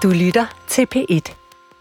Du lytter til P1.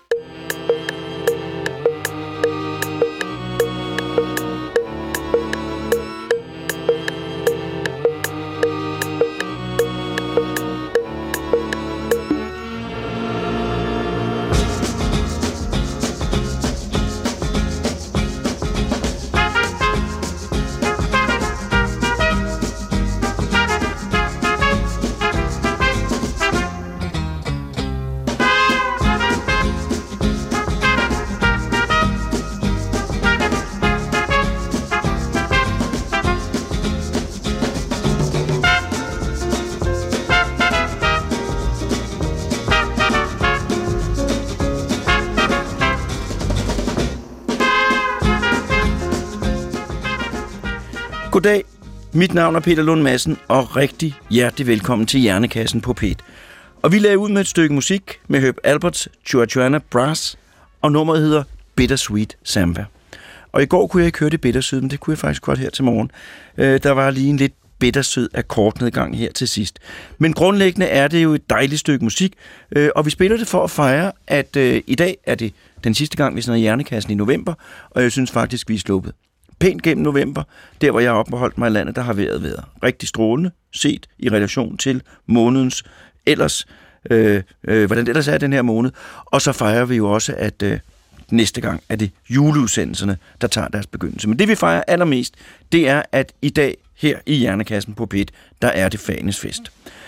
Goddag, mit navn er Peter Lund Madsen, og rigtig hjertelig velkommen til Hjernekassen på P1. Og vi lagde ud med et stykke musik med Herb Alpert's Chuachua Brass, og nummeret hedder Bittersweet Samba. Og i går kunne jeg ikke høre det bittersøde, men det kunne jeg faktisk godt her til morgen. Der var lige en lidt bittersød akkordnedgang her til sidst. Men grundlæggende er det jo et dejligt stykke musik, og vi spiller det for at fejre, at i dag er det den sidste gang, vi sender Hjernekassen i november, og jeg synes faktisk, vi er sluppet pænt gennem november. Der, hvor jeg har opholdt mig i landet, der har været rigtig strålende, set i relation til månedens ellers, hvordan det ellers er den her måned. Og så fejrer vi jo også, at næste gang er det juleudsendelserne, der tager deres begyndelse. Men det, vi fejrer allermest, det er, at i dag her i Hjernekassen på P1, der er det fagenes fest.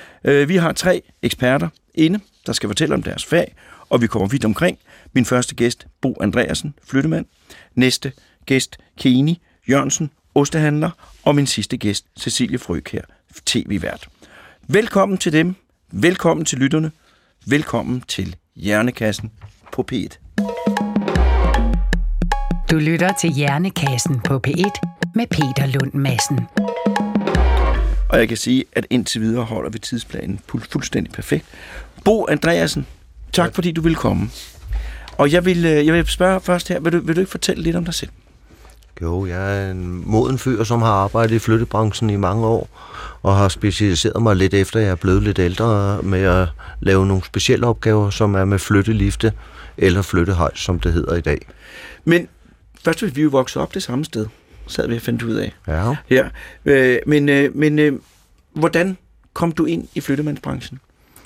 Vi har 3 eksperter inde, der skal fortælle om deres fag, og vi kommer vidt omkring. Min første gæst, Bo Andreasen, flyttemand. Næste gæst, Keni Jørgensen, ostehandler, og min sidste gæst, Cecilie Frøkjær, tv-vært. Velkommen til dem, velkommen til lytterne, velkommen til Hjernekassen på P1. Du lytter til Hjernekassen på P1 med Peter Lund Madsen. Og jeg kan sige, at indtil videre holder vi tidsplanen fuldstændig perfekt. Bo Andreasen, tak fordi du ville komme. Og jeg vil spørge først her, vil du ikke fortælle lidt om dig selv? Jo, jeg er en moden fyr, som har arbejdet i flyttebranchen i mange år, og har specialiseret mig lidt efter, jeg er blevet lidt ældre, med at lave nogle specielle opgaver, som er med flyttelifte eller flyttehejs, som det hedder i dag. Men først vil vi jo vokse op det samme sted, sad vi og fandt ud af. Ja. Her. Men hvordan kom du ind i flyttemandsbranchen?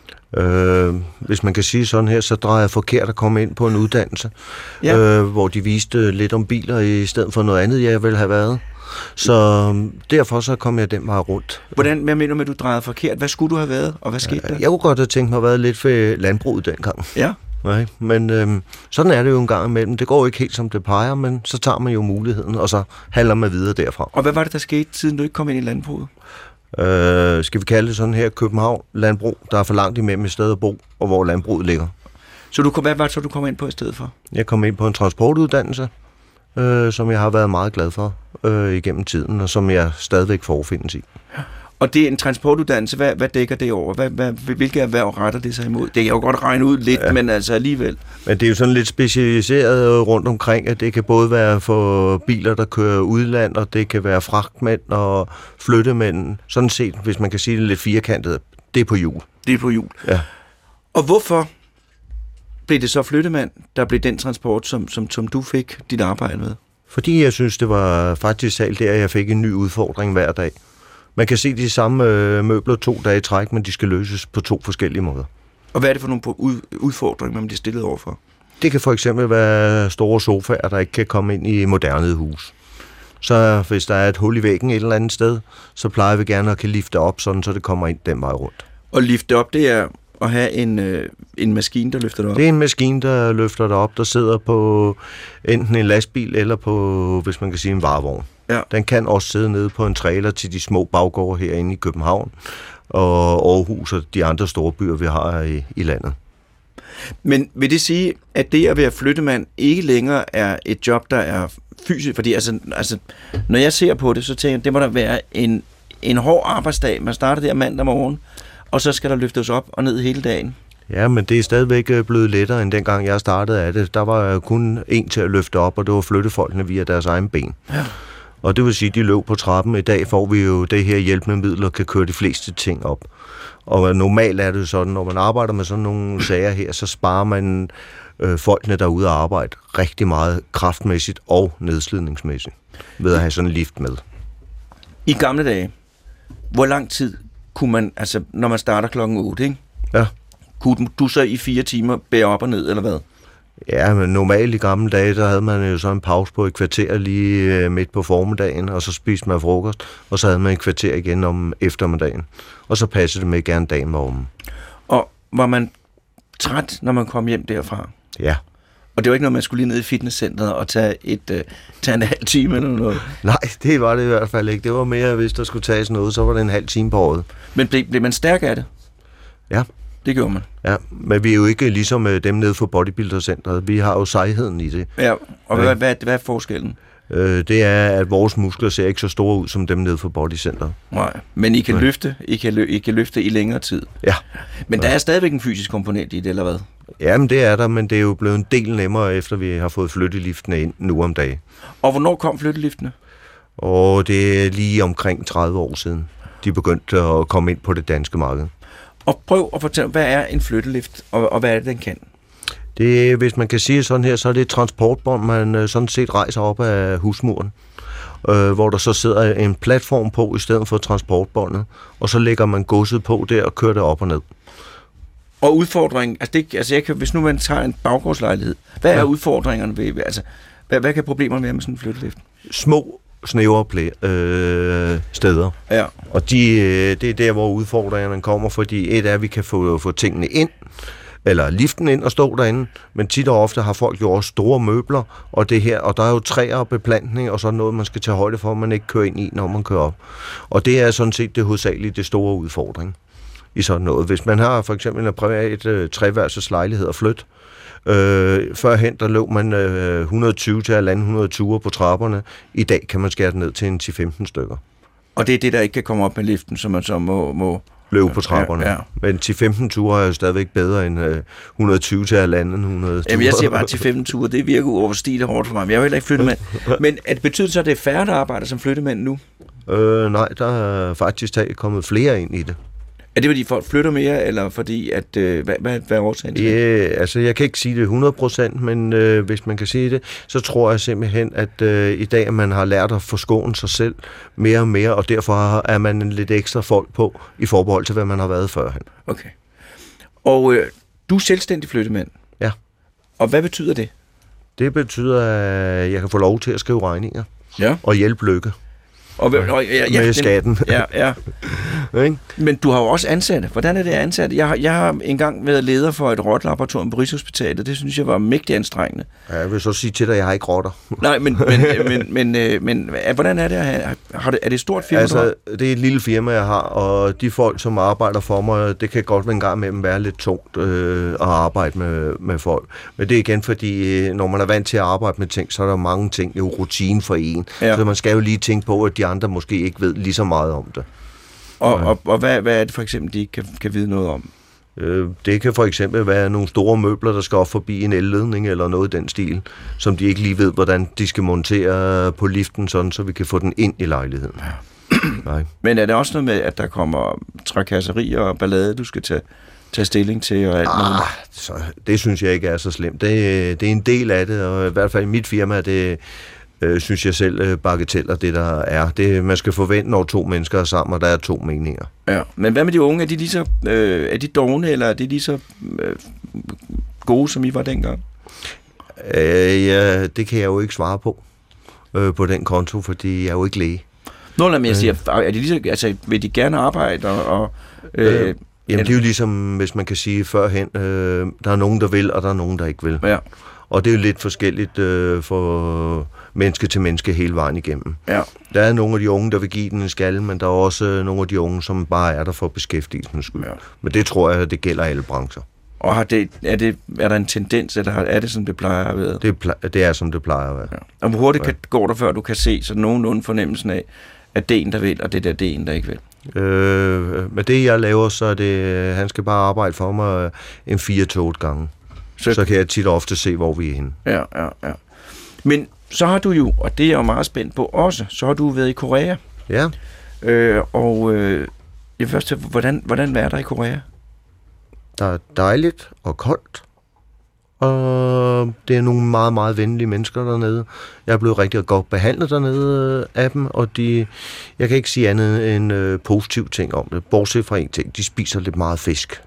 Hvis man kan sige sådan her, så drejer jeg forkert at komme ind på en uddannelse, hvor de viste lidt om biler i stedet for noget andet, jeg ville have været. Så derfor så kom jeg den vej rundt. Hvad mener du med, at du drejede forkert? Hvad skulle du have været, og hvad skete der? Jeg kunne godt have tænkt mig at være lidt for landbruget dengang. Ja. Nej, men sådan er det jo en gang imellem. Det går ikke helt som det peger, men så tager man jo muligheden, og så handler man videre derfra. Og hvad var det, der skete, siden du ikke kom ind i landbruget? Skal vi kalde det sådan her, København landbrug, der er for langt imellem et sted at bo, og hvor landbruget ligger. Så hvad var det så, du kom ind på i stedet for? Jeg kom ind på en transportuddannelse, som jeg har været meget glad for igennem tiden, og som jeg stadigvæk forfindes i. Og det er en transportuddannelse. Hvad dækker det over? Hvilke erhverv retter det sig imod? Det kan jeg jo godt regne ud lidt, ja. Men altså alligevel. Men det er jo sådan lidt specialiseret rundt omkring, at det kan både være for biler, der kører udland, og det kan være fragtmænd og flyttemænd. Sådan set, hvis man kan sige det lidt firkantet, det er på hjul. Det er på hjul. Ja. Og hvorfor blev det så flyttemand, der blev den transport, som du fik dit arbejde med? Fordi jeg synes, det var faktisk selv der, jeg fik en ny udfordring hver dag. Man kan se de samme møbler 2 dage i træk, men de skal løses på 2 forskellige måder. Og hvad er det for nogle udfordringer, man bliver stillet overfor? Det kan for eksempel være store sofaer, der ikke kan komme ind i moderne hus. Så hvis der er et hul i væggen et eller andet sted, så plejer vi gerne at kan lifte op, sådan, så det kommer ind den vej rundt. Og lifte op, det er at have en maskine, der løfter det op? Det er en maskine, der løfter det op, der sidder på enten en lastbil eller på, hvis man kan sige, en varevogn. Ja. Den kan også sidde nede på en trailer til de små baggårde herinde i København og Aarhus og de andre store byer, vi har i landet. Men vil det sige, at det at være flyttemand ikke længere er et job, der er fysisk? Fordi altså, når jeg ser på det, så tænker jeg, det må der være en hård arbejdsdag. Man starter der mandag morgen, og så skal der løftes op og ned hele dagen. Ja, men det er stadigvæk blevet lettere, end dengang jeg startede af det. Der var kun en til at løfte op, og det var flyttefolkene via deres egen ben. Ja. Og det vil sige, at de løb på trappen. I dag får vi jo det her hjælpende middel, og kan køre de fleste ting op. Og normalt er det jo sådan, når man arbejder med sådan nogle sager her, så sparer man folkene derude at arbejde rigtig meget kraftmæssigt og nedslidningsmæssigt ved at have sådan en lift med. I gamle dage, hvor lang tid kunne man, altså når man starter klokken 8, ikke? Ja. Kunne du så i 4 timer bære op og ned, eller hvad? Ja, men normalt i gamle dage, der havde man jo så en pause på et kvarter lige midt på formiddagen, og så spiste man frokost, og så havde man et kvarter igen om eftermiddagen. Og så passede det med gerne dagen var om. Og var man træt, når man kom hjem derfra? Ja. Og det var ikke noget, man skulle lige ned i fitnesscenteret og tage en halv time eller noget? Nej, det var det i hvert fald ikke. Det var mere, hvis der skulle tages noget, så var det en halv time på året. Men blev man stærk af det? Ja. Det gjorde man? Ja, men vi er jo ikke ligesom dem nede for bodybuildercenteret. Vi har jo sejheden i det. Ja, og hvad er forskellen? Det er, at vores muskler ser ikke så store ud som dem nede for bodycenteret. Nej, men I kan løfte. I kan løfte i længere tid. Ja. Men der er stadigvæk en fysisk komponent i det, eller hvad? Jamen, det er der, men det er jo blevet en del nemmere, efter vi har fået flytteliftene ind nu om dagen. Og hvornår kom flytteliftene? Og det er lige omkring 30 år siden, de begyndte at komme ind på det danske marked. Og prøv at fortælle, hvad er en flyttelift, og hvad er det, den kan? Det, hvis man kan sige sådan her, så er det et transportbånd, man sådan set rejser op af husmuren, hvor der så sidder en platform på i stedet for transportbåndet, og så lægger man godset på der og kører det op og ned. Og udfordringen, hvis nu man tager en baggårdslejlighed, hvad er udfordringerne ved, altså, hvad kan problemerne være med sådan en flyttelift? Små, snævre steder. Ja. Og det er der, hvor udfordringerne kommer, fordi et er, at vi kan få tingene ind, eller liften ind og stå derinde, men tit og ofte har folk jo også store møbler, og det her, og der er jo træer og beplantning, og sådan noget, man skal tage højde for, at man ikke kører ind i, når man kører op. Og det er sådan set det hovedsageligt det store udfordring i sådan noget. Hvis man har for eksempel en privat treværelses lejlighed at flytte, førhen der lå man 120 til 100 på trapperne. I dag kan man skære det ned til 10-15 stykker. Og det er det, der ikke kan komme op med liften, som man så må løbe på trapperne. Ja. Men 10-15 ture er jo stadigvæk bedre end 120 til 100 Jamen, jeg siger bare 10-15 ture, det virker uoverstigeligt hårdt for mig. Men jeg vil heller ikke flyttemand. Men det betyder så, at det er færre, der arbejder som flyttemand nu? Nej, der er faktisk kommet flere ind i det. Er det, fordi folk flytter mere, eller fordi, at hvad er årsagen til det? Altså jeg kan ikke sige det 100%, men hvis man kan sige det, så tror jeg simpelthen, at i dag man har lært at forskåne sig selv mere og mere, og derfor er man lidt ekstra folk på i forhold til, hvad man har været førhen. Okay. Og du er selvstændig flyttemand? Ja. Og hvad betyder det? Det betyder, at jeg kan få lov til at skrive regninger og hjælpe Lykke. Med skatten. Ja. Men du har jo også ansatte. Hvordan er det ansat? Jeg har engang været leder for et rottelaboratorium på Rigshospitalet. Det synes jeg var mægtig anstrengende. Ja, jeg vil så sige til dig, at jeg har ikke rotter. Nej, men hvordan er det? Er det et stort firma? Altså, det er et lille firma, jeg har, og de folk, som arbejder for mig, det kan godt en gang imellem være lidt tungt at arbejde med folk. Men det er igen, fordi når man er vant til at arbejde med ting, så er der mange ting, jo rutine for en. Ja. Så man skal jo lige tænke på, at de andre måske ikke ved lige så meget om det. Og hvad er det for eksempel, de ikke kan vide noget om? Det kan for eksempel være nogle store møbler, der skal op forbi en elledning eller noget i den stil, som de ikke lige ved, hvordan de skal montere på liften, sådan, så vi kan få den ind i lejligheden. Ja. Nej. Men er det også noget med, at der kommer trakasserier og ballade, du skal tage stilling til og alt noget? Så det synes jeg ikke er så slemt. Det er en del af det, og i hvert fald i mit firma, det synes jeg selv bagateller det, der er. Det, man skal forvente, når to mennesker er sammen, og der er to meninger. Ja, men hvad med de unge? Er de lige så er de dovne, eller er de lige så gode, som I var dengang? Ja, det kan jeg jo ikke svare på den konto, fordi jeg er jo ikke læge. Men jeg siger, er de lige så, altså, vil de gerne arbejde? Jamen, det er jo ligesom, hvis man kan sige førhen, der er nogen, der vil, og der er nogen, der ikke vil. Ja. Og det er jo lidt forskelligt for menneske til menneske hele vejen igennem. Ja. Der er nogle af de unge, der vil give den en skalle, men der er også nogle af de unge, som bare er der for beskæftigelsens skyld. Ja. Men det tror jeg, det gælder alle brancher. Og er der en tendens, eller er det, som det plejer at være? Det er, som det plejer at være. Ja. Og hvor hurtigt går der, før du kan se sådan nogenlunde fornemmelsen af, at det er en, der vil, og det er en, der ikke vil? Med det, jeg laver, så er det, han skal bare arbejde for mig en 4-8 gange. Så kan jeg tit og ofte se, hvor vi er henne. Ja. Men så har du jo, og det er jeg jo meget spændt på også, så har du været i Korea. Ja. Det første, hvordan er der i Korea? Der er dejligt og koldt, og det er nogle meget, meget venlige mennesker dernede. Jeg er blevet rigtig godt behandlet dernede af dem, og jeg kan ikke sige andet end positive ting om det, bortset fra en ting, de spiser lidt meget fisk.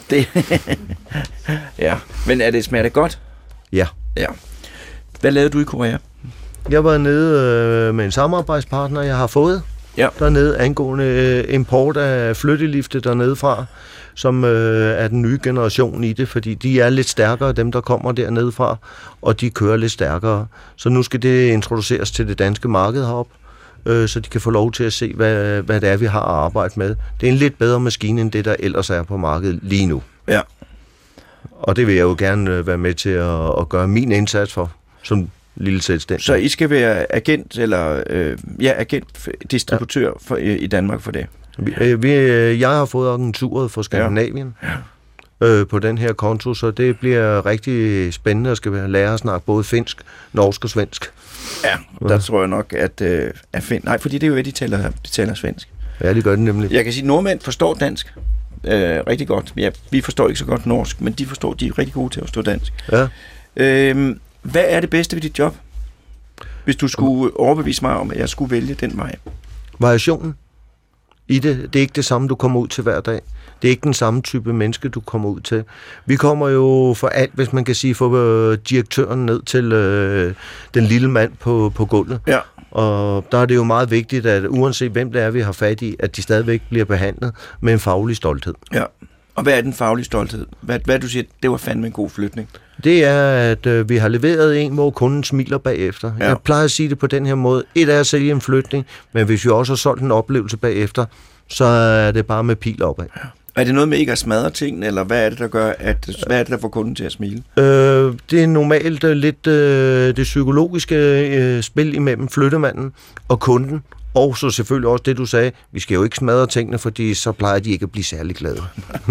Ja, men smager det godt? Ja. Hvad lavede du i Korea? Jeg var nede med en samarbejdspartner, jeg har fået dernede, angående import af flyttelifte dernede fra, som er den nye generation i det, fordi de er lidt stærkere, dem der kommer dernede fra, og de kører lidt stærkere. Så nu skal det introduceres til det danske marked heroppe, så de kan få lov til at se, hvad det er, vi har at arbejde med. Det er en lidt bedre maskine, end det, der ellers er på markedet lige nu. Ja. Og det vil jeg jo gerne være med til at gøre min indsats for, som lille selvstændig. Så I skal være agent, eller agent-distributør i Danmark for det? Jeg har fået agenturet for Skandinavien på den her konto, så det bliver rigtig spændende at skal lære at snakke både finsk, norsk og svensk. Ja, der tror jeg nok, at nej, fordi det er jo de taler svensk. Ja, det gør det nemlig. Jeg kan sige, at nordmænd forstår dansk rigtig godt. Ja, vi forstår ikke så godt norsk, men de er rigtig gode til at forstå dansk. Ja. Hvad er det bedste ved dit job? Hvis du skulle overbevise mig om, at jeg skulle vælge den vej. Variationen i det. Det er ikke det samme, du kommer ud til hver dag. Det er ikke den samme type menneske, du kommer ud til. Vi kommer jo for alt, hvis man kan sige, for direktøren ned til den lille mand på gulvet. Ja. Og der er det jo meget vigtigt, at uanset hvem det er, vi har fat i, at de stadigvæk bliver behandlet med en faglig stolthed. Ja. Og hvad er den faglige stolthed? Hvad du siger, det var fandme en god flytning? Det er, at vi har leveret en, hvor kunden smiler bagefter. Ja. Jeg plejer at sige det på den her måde. Et er at sælge en flytning, men hvis vi også har solgt en oplevelse bagefter, så er det bare med pil opad. Ja. Er det noget med ikke at smadre tingene, eller hvad er det, der gør, hvad er det, der får kunden til at smile? Det er normalt lidt det psykologiske spil imellem flyttemanden og kunden. Og så selvfølgelig også det, du sagde, vi skal jo ikke smadre tingene, fordi så plejer de ikke at blive særlig glade.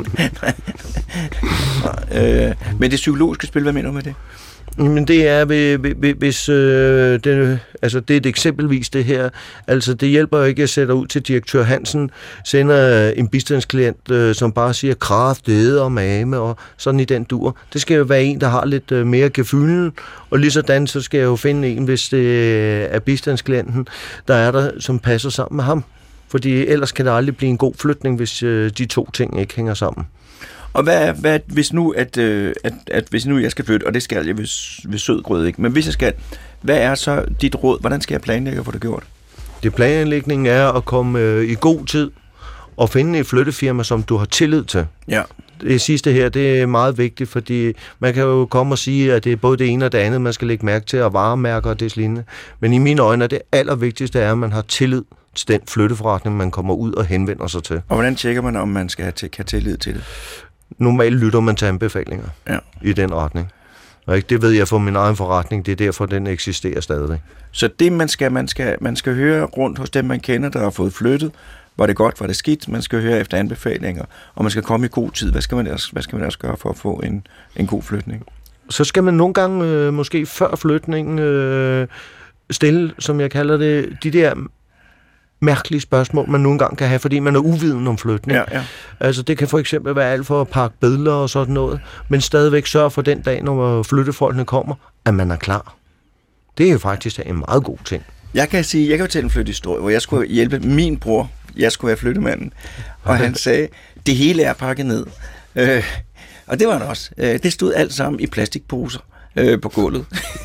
Men det psykologiske spil, hvad mener du med det? Men det er, hvis det er et eksempelvis det her, altså det hjælper jo ikke at sætte ud til direktør Hansen, sender en bistandsklient, som bare siger kraftede og mame og sådan i den dur. Det skal jo være en, der har lidt mere gefylden, og lige sådan så skal jeg jo finde en, hvis det er bistandsklienten, der er der, som passer sammen med ham. Fordi ellers kan det aldrig blive en god flytning, hvis de to ting ikke hænger sammen. Og hvad hvis nu, hvis nu jeg skal flytte, og det skal jeg ved Sødgrød, ikke? Men hvis jeg skal, hvad er så dit råd? Hvordan skal jeg planlægge at få det gjort? Det planlægningen er at komme i god tid og finde et flyttefirma, som du har tillid til. Ja. Det sidste her, det er meget vigtigt, fordi man kan jo komme og sige, at det er både det ene og det andet, man skal lægge mærke til, og varemærker og deslignende. Men i mine øjne er det allervigtigste, at man har tillid til den flytteforretning, man kommer ud og henvender sig til. Og hvordan tjekker man, om man skal have tillid til det? Normalt lytter man til anbefalinger i den retning. Og det ved jeg fra min egen forretning, det er derfor, den eksisterer stadigvæk. Så det, man skal høre rundt hos dem, man kender, der har fået flyttet, var det godt, var det skidt, man skal høre efter anbefalinger, og man skal komme i god tid. Hvad skal man ellers gøre for at få en god flytning? Så skal man nogle gange, måske før flytningen, stille, som jeg kalder det, de der mærkelige spørgsmål, man nogle gange kan have, fordi man er uviden om flytning. Ja. Altså, det kan for eksempel være alt for at pakke billeder og sådan noget, men stadigvæk sørge for den dag, når flyttefolkene kommer, at man er klar. Det er jo faktisk en meget god ting. Jeg kan fortælle en flyttehistorie, hvor jeg skulle hjælpe min bror. Jeg skulle være flyttemanden, og han sagde, det hele er pakket ned. Og det var det også. Det stod alt sammen i plastikposer på gulvet.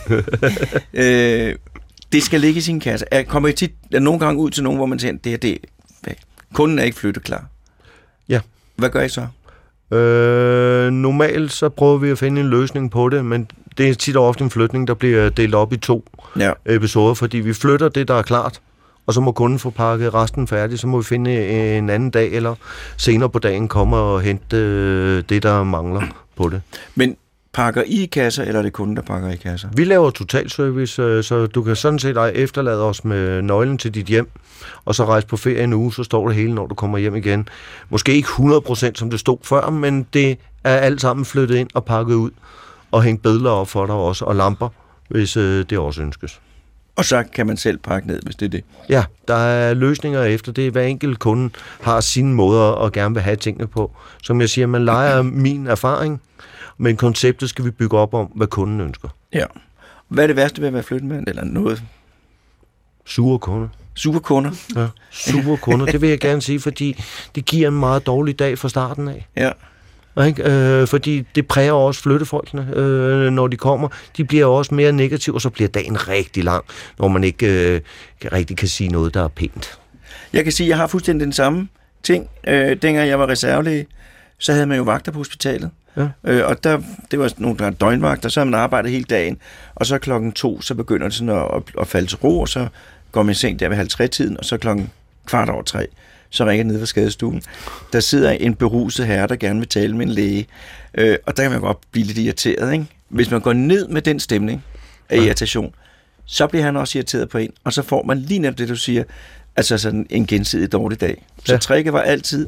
Det skal ligge i sin kasse. Kommer I tit nogle gange ud til nogen, hvor man siger, kunden er ikke flytteklar? Ja. Hvad gør I så? Normalt så prøver vi at finde en løsning på det, men det er tit og ofte en flytning, der bliver delt op i 2 episoder, fordi vi flytter det, der er klart, og så må kunden få pakket resten færdigt, så må vi finde en anden dag, eller senere på dagen komme og hente det, der mangler på det. Men pakker I kasser, eller er det kunden, der pakker i kasser? Vi laver totalservice, så du kan sådan set efterlade os med nøglen til dit hjem, og så rejse på ferie en uge, så står det hele, når du kommer hjem igen. Måske ikke 100%, som det stod før, men det er alt sammen flyttet ind og pakket ud, og hængt billeder op for dig også, og lamper, hvis det også ønskes. Og så kan man selv pakke ned, hvis det er det. Ja, der er løsninger efter det. Hver enkelt kunde har sine måder og gerne vil have tingene på. Som jeg siger, man leger min erfaring, men konceptet skal vi bygge op om, hvad kunden ønsker. Ja. Hvad er det værste ved at være flyttemand, eller noget? Sure kunder. Sure kunder? Ja, sure kunder. Det vil jeg gerne sige, fordi det giver en meget dårlig dag fra starten af. Ja. Ikke? Fordi det præger også flyttefolkene, når de kommer. De bliver også mere negative, og så bliver dagen rigtig lang, når man ikke rigtig kan sige noget, der er pænt. Jeg kan sige, at jeg har fuldstændig den samme ting. Dengang jeg var reservelæge, så havde man jo vagter på hospitalet. Ja. Og det var nogle der døgnvagter, så havde man arbejdet hele dagen, og så 2:00, så begynder det sådan at falde til ro, og så går man i seng der ved 2:50, og så 2:15, så ringer ned fra skadestuen. Der sidder en beruset herre, der gerne vil tale med en læge, og der kan man godt blive lidt irriteret, ikke? Hvis man går ned med den stemning af irritation, så bliver han også irriteret på en, og så får man lige netop det, du siger, altså sådan en gensidig dårlig dag. Så tricket var altid,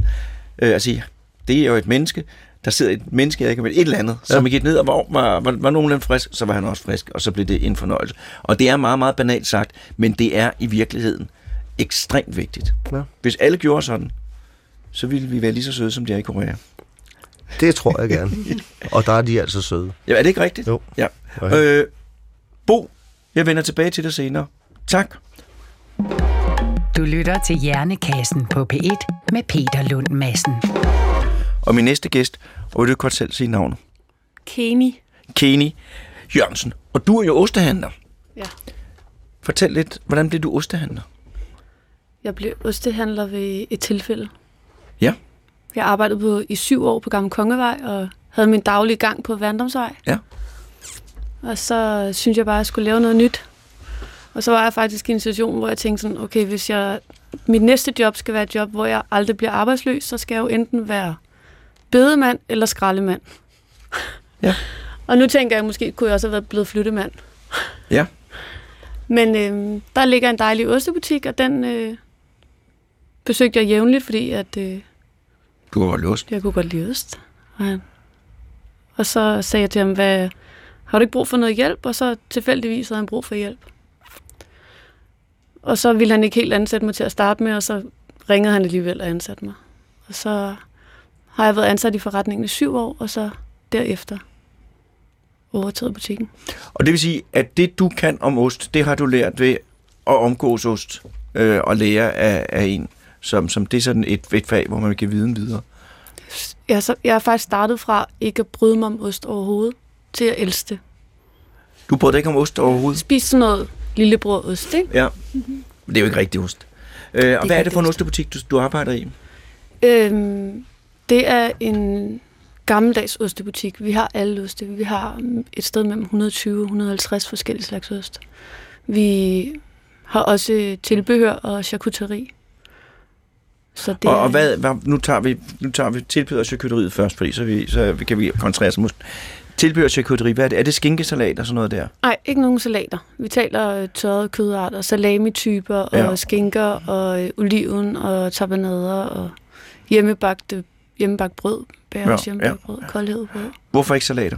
det er jo et menneske, der sidder et menneske, jeg ikke med et eller andet, som gik ned og var nogenlunde frisk, så var han også frisk, og så blev det en fornøjelse. Og det er meget, meget banalt sagt, men det er i virkeligheden ekstremt vigtigt. Ja. Hvis alle gjorde sådan, så ville vi være lige så søde, som de er i Korea. Det tror jeg gerne. Og der er de altså søde. Ja, er det ikke rigtigt? Jo. Ja. Okay. Bo, jeg vender tilbage til dig senere. Tak. Du lytter til Hjernekassen på P1 med Peter Lund Madsen. Og min næste gæst, og vil du godt selv sige navnet? Kenny Jørgensen. Og du er jo ostehandler. Ja. Fortæl lidt, hvordan blev du ostehandler? Jeg blev ostehandler ved et tilfælde. Ja. Jeg arbejdede i 7 år på Gamle Kongevej, og havde min daglige gang på Værndomsvej. Ja. Og så synes jeg bare, at jeg skulle lave noget nyt. Og så var jeg faktisk i en situation, hvor jeg tænkte sådan, okay, hvis mit næste job skal være et job, hvor jeg aldrig bliver arbejdsløs, så skal jeg jo enten være bedemand eller skraldemand. Ja. Og nu tænker jeg, måske kunne jeg også have været blevet flyttemand. Ja. Men der ligger en dejlig ostebutik, og den besøgte jeg jævnligt, fordi at... Du kunne godt lide ost? Jeg kunne godt lide ost. Og så sagde jeg til ham, har du ikke brug for noget hjælp? Og så tilfældigvis havde han brug for hjælp. Og så ville han ikke helt ansætte mig til at starte med, og så ringede han alligevel og ansatte mig. Og så har jeg været ansat i forretningen i 7 år, og så derefter overtaget butikken. Og det vil sige, at det du kan om ost, det har du lært ved at omgås ost og lære af en, som det er sådan et fag, hvor man kan viden videre. Jeg har faktisk startet fra ikke at bryde mig om ost overhovedet, til at elske det. Du brød ikke om ost overhovedet? Spiste sådan noget lillebror-ost, ikke? Ja, det er jo ikke rigtig ost. Og hvad er det for en ostebutik, du arbejder i? Det er en gammeldags ostebutik. Vi har alle oste. Vi har et sted mellem 120 og 150 forskellige slags ost. Vi har også tilbehør og charcuterie. Så det og nu tager vi tilbehør og charcuteriet først, fordi så kan vi koncentrere os om osten. Tilbehør og charcuterie, hvad er det? Er det skinkesalat og sådan noget der? Nej, ikke nogen salater. Vi taler tørrede kødarter, salami-typer og skinker og oliven og tabernader og hjemmebagt brød, hjemmebagt brød, koldhed brød. Hvorfor ikke salater?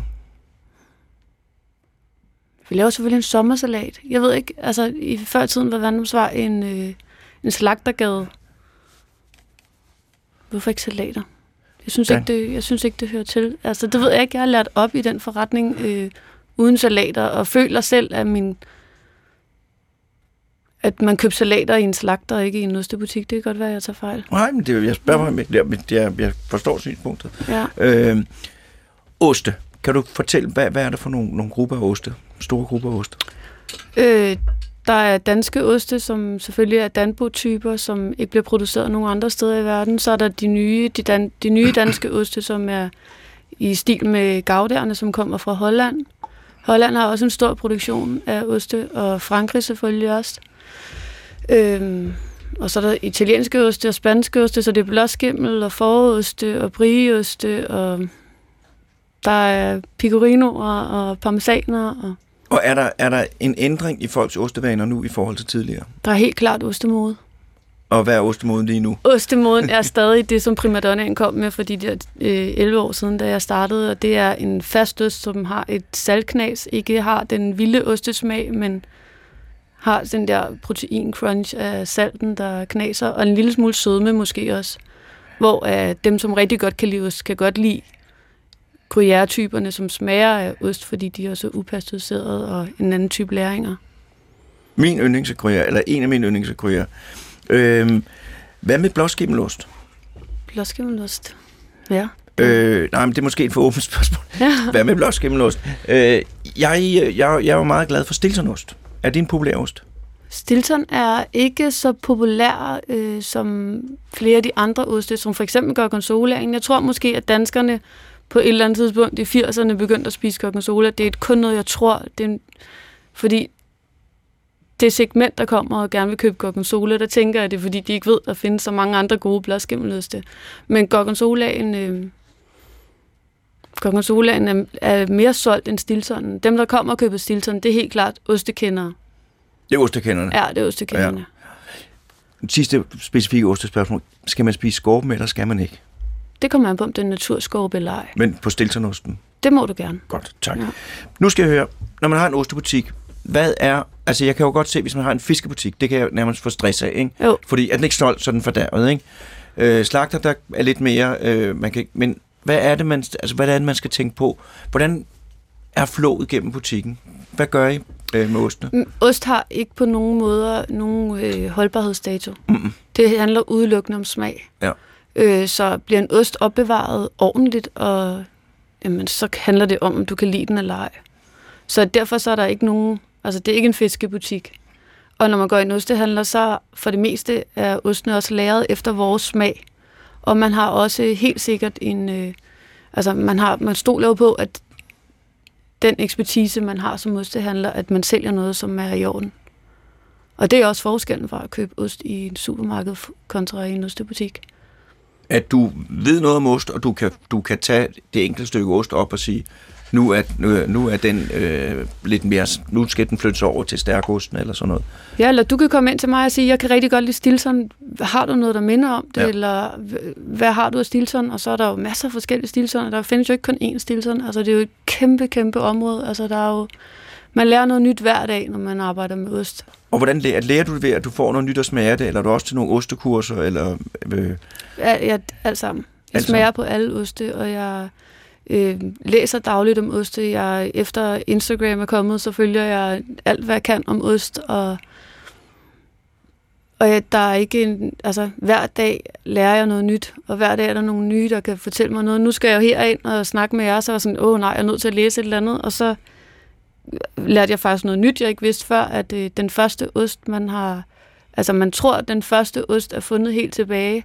Vi laver selvfølgelig en sommersalat. Jeg ved ikke, altså i før tiden var Værndomsvej en slagtergade. Hvorfor ikke salater? Jeg synes ikke, det hører til. Altså, det ved jeg ikke. Jeg har lært op i den forretning uden salater, og føler selv, at man køber salater i en slagter, og ikke i en ostebutik. Det kan godt være, at jeg tager fejl. Nej, men jeg spørger mig, jeg forstår synspunktet. Ja. Oste. Kan du fortælle, hvad er det for nogle grupper af oste? Store grupper af oste? Der er danske oste, som selvfølgelig er Danbo-typer, som ikke bliver produceret nogen andre steder i verden. Så er der de nye danske oste, som er i stil med Gauderne, som kommer fra Holland. Holland har også en stor produktion af oste, og Frankrig selvfølgelig også. Og så er der italienske oste og spanske oste, så det er blåskimmel og fåreoste og brieoste, og der er pecorinoer og parmesaner. Og er der en ændring i folks ostevaner nu i forhold til tidligere? Der er helt klart ostemode. Og hvad er ostemoden lige nu? Ostemoden er stadig det, som primadonnaen kom med for de der 11 år siden, da jeg startede. Og det er en fast ost, som har et saltknas, ikke har den vilde ostesmag, men har den der protein-crunch af salten, der knaser, og en lille smule sødme måske også. Hvor dem, som rigtig godt kan lide ost, kan godt lide gruyère-typerne, som smager af ost, fordi de er så upasteuriseret og en anden type læringer. Min yndlings af gruyère, eller en af mine yndlings af gruyère. Hvad med blåskimmelost? Blåskimmelost? Ja. Nej, men det er måske et for åbent spørgsmål. Ja. Hvad med blåskimmelost? Jeg var meget glad for Stiltonost. Er det en populær ost? Stilton er ikke så populær som flere af de andre oste, som for eksempel gorgonzolaen. Jeg tror måske, at danskerne på et eller andet tidspunkt i 80'erne begyndte at spise gorgonzola. Det er kun noget, jeg tror. Fordi det segment, der kommer og gerne vil købe gorgonzola, der tænker jeg det, fordi de ikke ved, at der findes så mange andre gode blåskimmeloste. Men gorgonzolaen er mere solgt end Stiltonen. Dem, der kommer og køber Stilton, det er helt klart ostekendere. Det er ostekenderne? Ja, det er ostekenderne. Ja. Sidste specifikke ostespørgsmål. Skal man spise skorpen, eller skal man ikke? Det kommer an på, om det er naturskorpe eller ej. Men på Stiltonosten? Det må du gerne. Godt, tak. Ja. Nu skal jeg høre, når man har en ostebutik, hvad er... Altså, jeg kan jo godt se, hvis man har en fiskebutik, det kan jeg nærmest få stress af, ikke? Jo. Fordi er den ikke solgt, så er den fordærvet, ikke? Slagter, der er lidt mere... men hvad er det, man skal tænke på? Hvordan er flowet gennem butikken? Hvad gør I med ostene? Ost har ikke på nogen måder nogen holdbarhedsdato. Mm-mm. Det handler udelukkende om smag. Ja. Så bliver en ost opbevaret ordentligt, og jamen, så handler det om du kan lide den eller ej. Så derfor så er der ikke nogen... Altså, det er ikke en fiskebutik. Og når man går i en ostehandler, så for det meste er ostene også lagret efter vores smag. Og man har også helt sikkert en... man stoler på, at den ekspertise, man har som ostehandler, at man sælger noget, som er i orden. Og det er også forskellen fra at købe ost i en supermarked kontra i en ostebutik. At du ved noget om ost, og du kan tage det enkelte stykke ost op og sige, nu er den lidt mere, nu skal den flyttes over til stærkosten eller sådan noget. Ja, eller du kan komme ind til mig og sige, jeg kan rigtig godt lide Stilton. Har du noget, der minder om det? Ja. Eller hvad har du af Stilton? Og så er der jo masser af forskellige Stilton. Der findes jo ikke kun én Stilton. Altså det er jo et kæmpe, kæmpe område. Altså der er jo, man lærer noget nyt hver dag, når man arbejder med ost. Og hvordan lærer du det ved, at du får noget nyt at smage af det? Eller er du også til nogle ostekurser? Eller, Ja, alt sammen. Jeg smager på alle oste, og jeg... læser dagligt om ost. Efter Instagram er kommet, så følger jeg alt, hvad jeg kan om ost, og der er ikke hver dag lærer jeg noget nyt, og hver dag er der nogle nye, der kan fortælle mig noget. Nu skal jeg jo herind og snakke med jer, så var sådan, nej, jeg er nødt til at læse et eller andet, og så lærte jeg faktisk noget nyt, jeg ikke vidste før, at den første ost, man har, altså man tror, at den første ost er fundet helt tilbage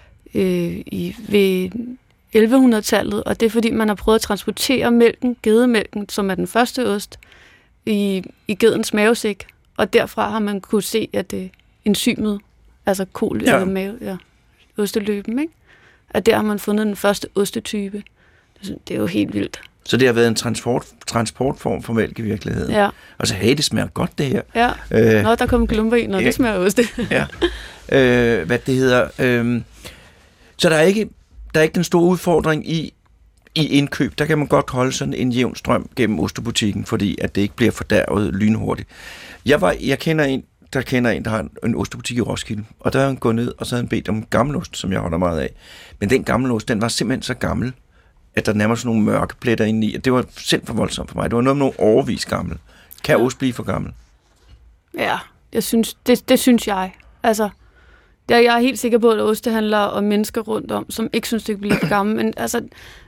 ved 1100-tallet, og det er fordi, man har prøvet at transportere mælken, gedemælken, som er den første ost, i gedens mavesæk, og derfra har man kunne se, at enzymet, altså osteløben, ikke? At der har man fundet den første ostetype. Det er jo helt vildt. Så det har været en transportform for mælk i virkeligheden? Ja. Og så, hey, det smager godt, det her. Ja, der kommer klumper i, når det smager oste. Ja. Hvad det hedder... Så der er ikke den store udfordring i indkøb. Der kan man godt holde sådan en jævn strøm gennem ostebutikken, fordi at det ikke bliver fordærvet lynhurtigt. Jeg kender en, der har en ostebutik i Roskilde, og der har han gået ned, og så havde han bedt om gammelost, som jeg holder meget af. Men den gammelost, den var simpelthen så gammel, at der nærmest nogle mørke pletter indeni, og det var selv for voldsomt for mig. Det var noget med nogle overvis gammel. Kan ost blive for gammel? Ja, jeg synes, det synes jeg. Altså, jeg er helt sikker på, at ostehandlere og mennesker rundt om, som ikke synes, det bliver for gammel. Men altså,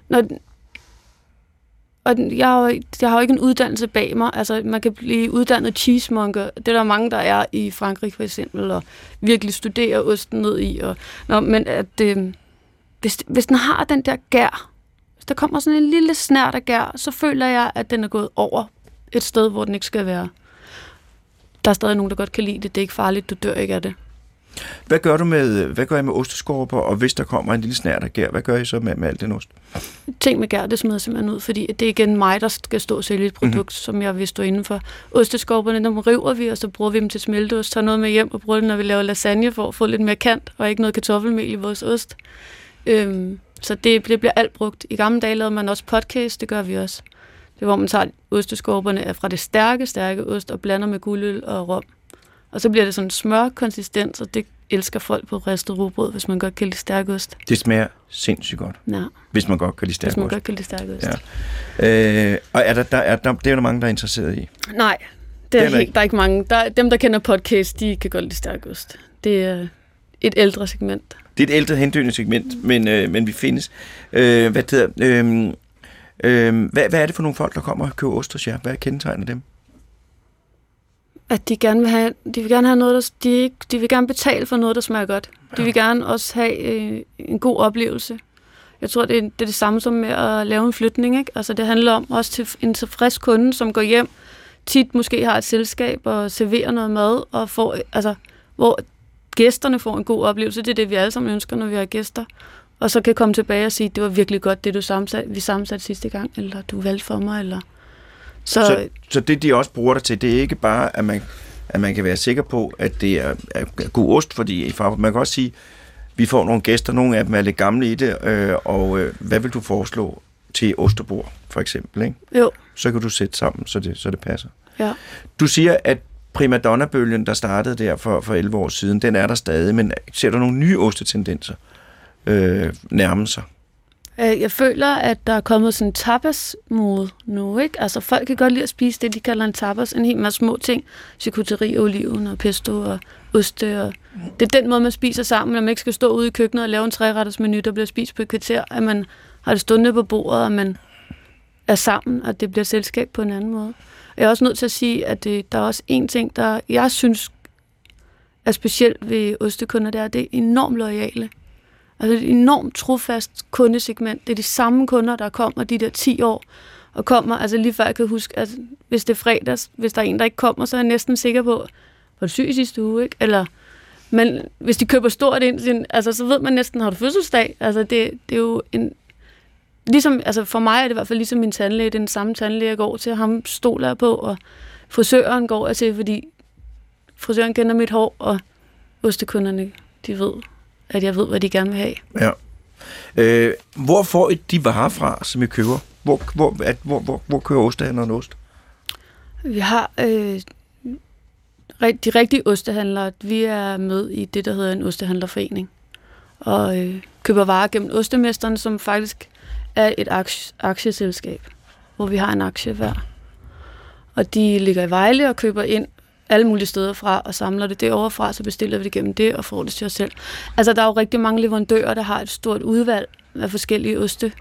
jeg har jo ikke en uddannelse bag mig. Altså, man kan blive uddannet cheesemonger. Det er der mange, der er i Frankrig for eksempel, og virkelig studerer osten ned i. Men at hvis den har den der gær, hvis der kommer sådan en lille snert af gær, så føler jeg, at den er gået over et sted, hvor den ikke skal være. Der er stadig nogen, der godt kan lide det. Det er ikke farligt, du dør ikke af det. Hvad gør I med osteskorper, og hvis der kommer en lille snert af gær, hvad gør I så med alt den ost? Ting med gær, det smider simpelthen ud, fordi det er igen mig, der skal stå og sælge et produkt, som jeg vil stå inden for. Osteskorperne, dem river vi, og så bruger vi dem til smelteost, tager noget med hjem og bruger det, når vi laver lasagne, for at få lidt mere kant, og ikke noget kartoffelmel i vores ost. Så det bliver alt brugt. I gamle dage lavede man også podcast, det gør vi også. Det er, hvor man tager osteskorperne fra det stærke ost og blander med guldøl og rom. Og så bliver det sådan smørkonsistens, og det elsker folk på ristet rugbrød, hvis man godt kan lide stærk ost. Det smager sindssygt godt, hvis man godt kan lide stærk ost. Hvis man godt kan lide stærk ost. Ja. Og det er der mange, der er interesseret i? Nej, der er ikke mange. Dem, der kender podcast, de kan godt lide stærk ost. Det er et ældre segment. Det er et ældre hendøende segment, men vi findes. Hvad er det for nogle folk, der kommer og køber ost hos jer? Hvad kendetegner dem? At de vil gerne have noget, de vil gerne betale for noget, der smager godt. De vil gerne også have en god oplevelse. Jeg tror, det er det samme som med at lave en flytning, ikke? Altså, det handler om også til en tilfreds kunde, som går hjem, tit måske har et selskab og serverer noget mad, og hvor gæsterne får en god oplevelse. Det er det, vi alle sammen ønsker, når vi har gæster. Og så kan komme tilbage og sige, det var virkelig godt, det vi sammensatte sidste gang, eller du valgte for mig, eller... Så det, de også bruger det til, det er ikke bare, at man kan være sikker på, at det er god ost, fordi man kan også sige, vi får nogle gæster, nogle af dem er lidt gamle i det, og hvad vil du foreslå til ostebord, for eksempel, ikke? Jo. Så kan du sætte sammen, så det passer. Ja. Du siger, at primadonna-bølgen, der startede der for 11 år siden, den er der stadig, men ser du nogle nye ostetendenser nærme sig? Jeg føler, at der er kommet sådan en tapas-mode nu, ikke? Altså, folk kan godt lide at spise det, de kalder en tapas. En hel masse små ting. Charcuterie, oliven og pesto og oste. Og det er den måde, man spiser sammen, når man ikke skal stå ude i køkkenet og lave en 3-retters menu, der bliver spist på et kvarter. At man har det stående på bordet, og man er sammen, og det bliver selskab på en anden måde. Jeg er også nødt til at sige, at der er også en ting, der jeg synes er specielt ved ostekunder, det er enormt loyale. Altså et enormt trofast kundesegment. Det er de samme kunder, der kommer de der 10 år, og kommer, altså lige før jeg kan huske, at hvis det er fredags, hvis der er en, der ikke kommer, så er jeg næsten sikker på, var du syg i sidste uge, ikke? Eller, men hvis de køber stort ind, altså så ved man næsten, har du fødselsdag? Altså det er jo en, ligesom, altså for mig er det i hvert fald ligesom min tandlæge, det er den samme tandlæge, jeg går til, ham stoler jeg på, og frisøren går jeg til, fordi frisøren kender mit hår, og ostekunderne, de ved, at jeg ved, hvad de gerne vil have. Ja. Hvor får I de varer fra, som I køber? Hvor køber ostehandleren ost? Vi har de rigtige ostehandlere. Vi er med i det, der hedder en ostehandlerforening. Og køber varer gennem Ostemesteren, som faktisk er et aktieselskab, hvor vi har en aktie hver. Og de ligger i Vejle og køber ind alle mulige steder fra, og samler det derovre fra, så bestiller vi det gennem det, og får det til os selv. Altså, der er jo rigtig mange leverandører, der har et stort udvalg af forskellige oste.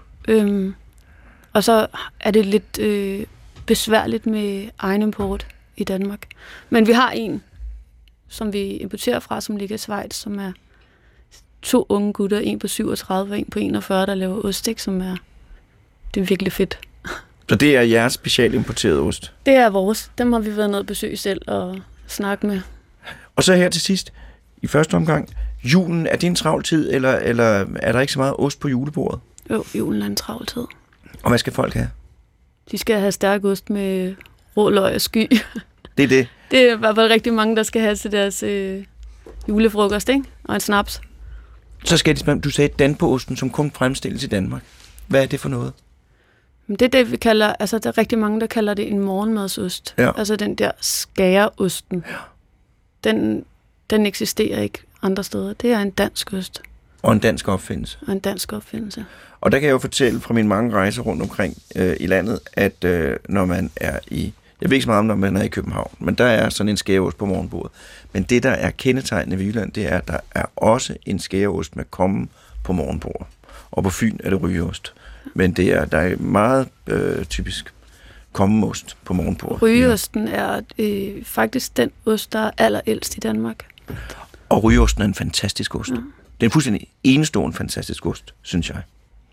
Og så er det lidt besværligt med egen import i Danmark. Men vi har en, som vi importerer fra, som ligger i Schweiz, som er 2 unge gutter, en på 37 og en på 41, der laver ost, ikke, det er virkelig fedt. Så det er jeres specialimporterede ost? Det er vores. Dem har vi været nede og besøge selv og snakke med. Og så her til sidst, i første omgang, julen, er det en travl tid, eller er der ikke så meget ost på julebordet? Jo, julen er en travl tid. Og hvad skal folk have? De skal have stærk ost med rå løg og sky. Det er det? Det er i hvert fald rigtig mange, der skal have til deres julefrokost, ikke? Og en snaps. Så skal du sagde Danpo-osten, som kun fremstilles i Danmark. Hvad er det for noget? Det er det, vi kalder, altså der er rigtig mange, der kalder det en morgenmadsost. Ja. Altså den der skæreosten. Ja. Den eksisterer ikke andre steder. Det er en dansk ost. Og en dansk opfindelse. Og der kan jeg jo fortælle fra mine mange rejser rundt omkring i landet, at når man er jeg ved ikke så meget om, når man er i København, men der er sådan en skæreost på morgenbordet. Men det, der er kendetegnende ved Jylland, det er, at der er også en skæreost med kommen på morgenbordet. Og på Fyn er det rygeost. Men der er meget typisk kommeost på morgenbordet. Rygeosten er faktisk den ost, der er allerældst i Danmark. Og rygeosten er en fantastisk ost. Ja. Det er en fuldstændig enestående fantastisk ost, synes jeg.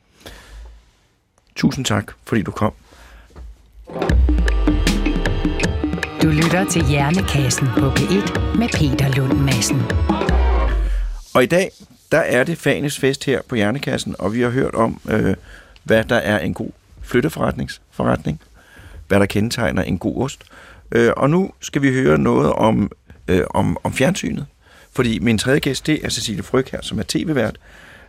Tusind tak, fordi du kom. Du lytter til Hjernekassen på P1 med Peter Lund Madsen. Og i dag, der er det Fanes fest her på Hjernekassen, og vi har hørt om, hvad der er en god flytteforretning, hvad der kendetegner en god ost. Og nu skal vi høre noget om fjernsynet, fordi min tredje gæst, det er Cecilie Frøkjær her, som er tv-vært.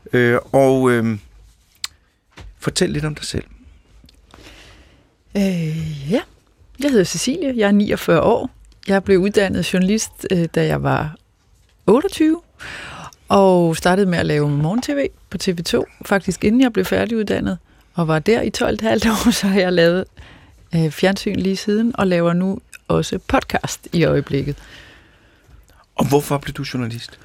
Fortæl lidt om dig selv. Ja, jeg hedder Cecilie, jeg er 49 år, Jeg blev uddannet journalist, da jeg var 28, og startede med at lave morgen-tv på TV2, faktisk inden jeg blev færdiguddannet, og var der i 12,5 år, så har jeg lavet fjernsyn lige siden, og laver nu også podcast i øjeblikket. Og hvorfor blev du journalist?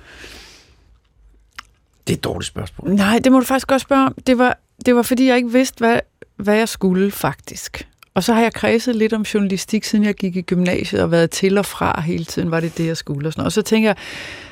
Det er et dårligt spørgsmål. Nej, det må du faktisk godt spørge om. Det var fordi, jeg ikke vidste, hvad jeg skulle faktisk. Og så har jeg kredset lidt om journalistik, siden jeg gik i gymnasiet, og været til og fra hele tiden, var det jeg skulle. Og sådan noget. Og så tænker jeg,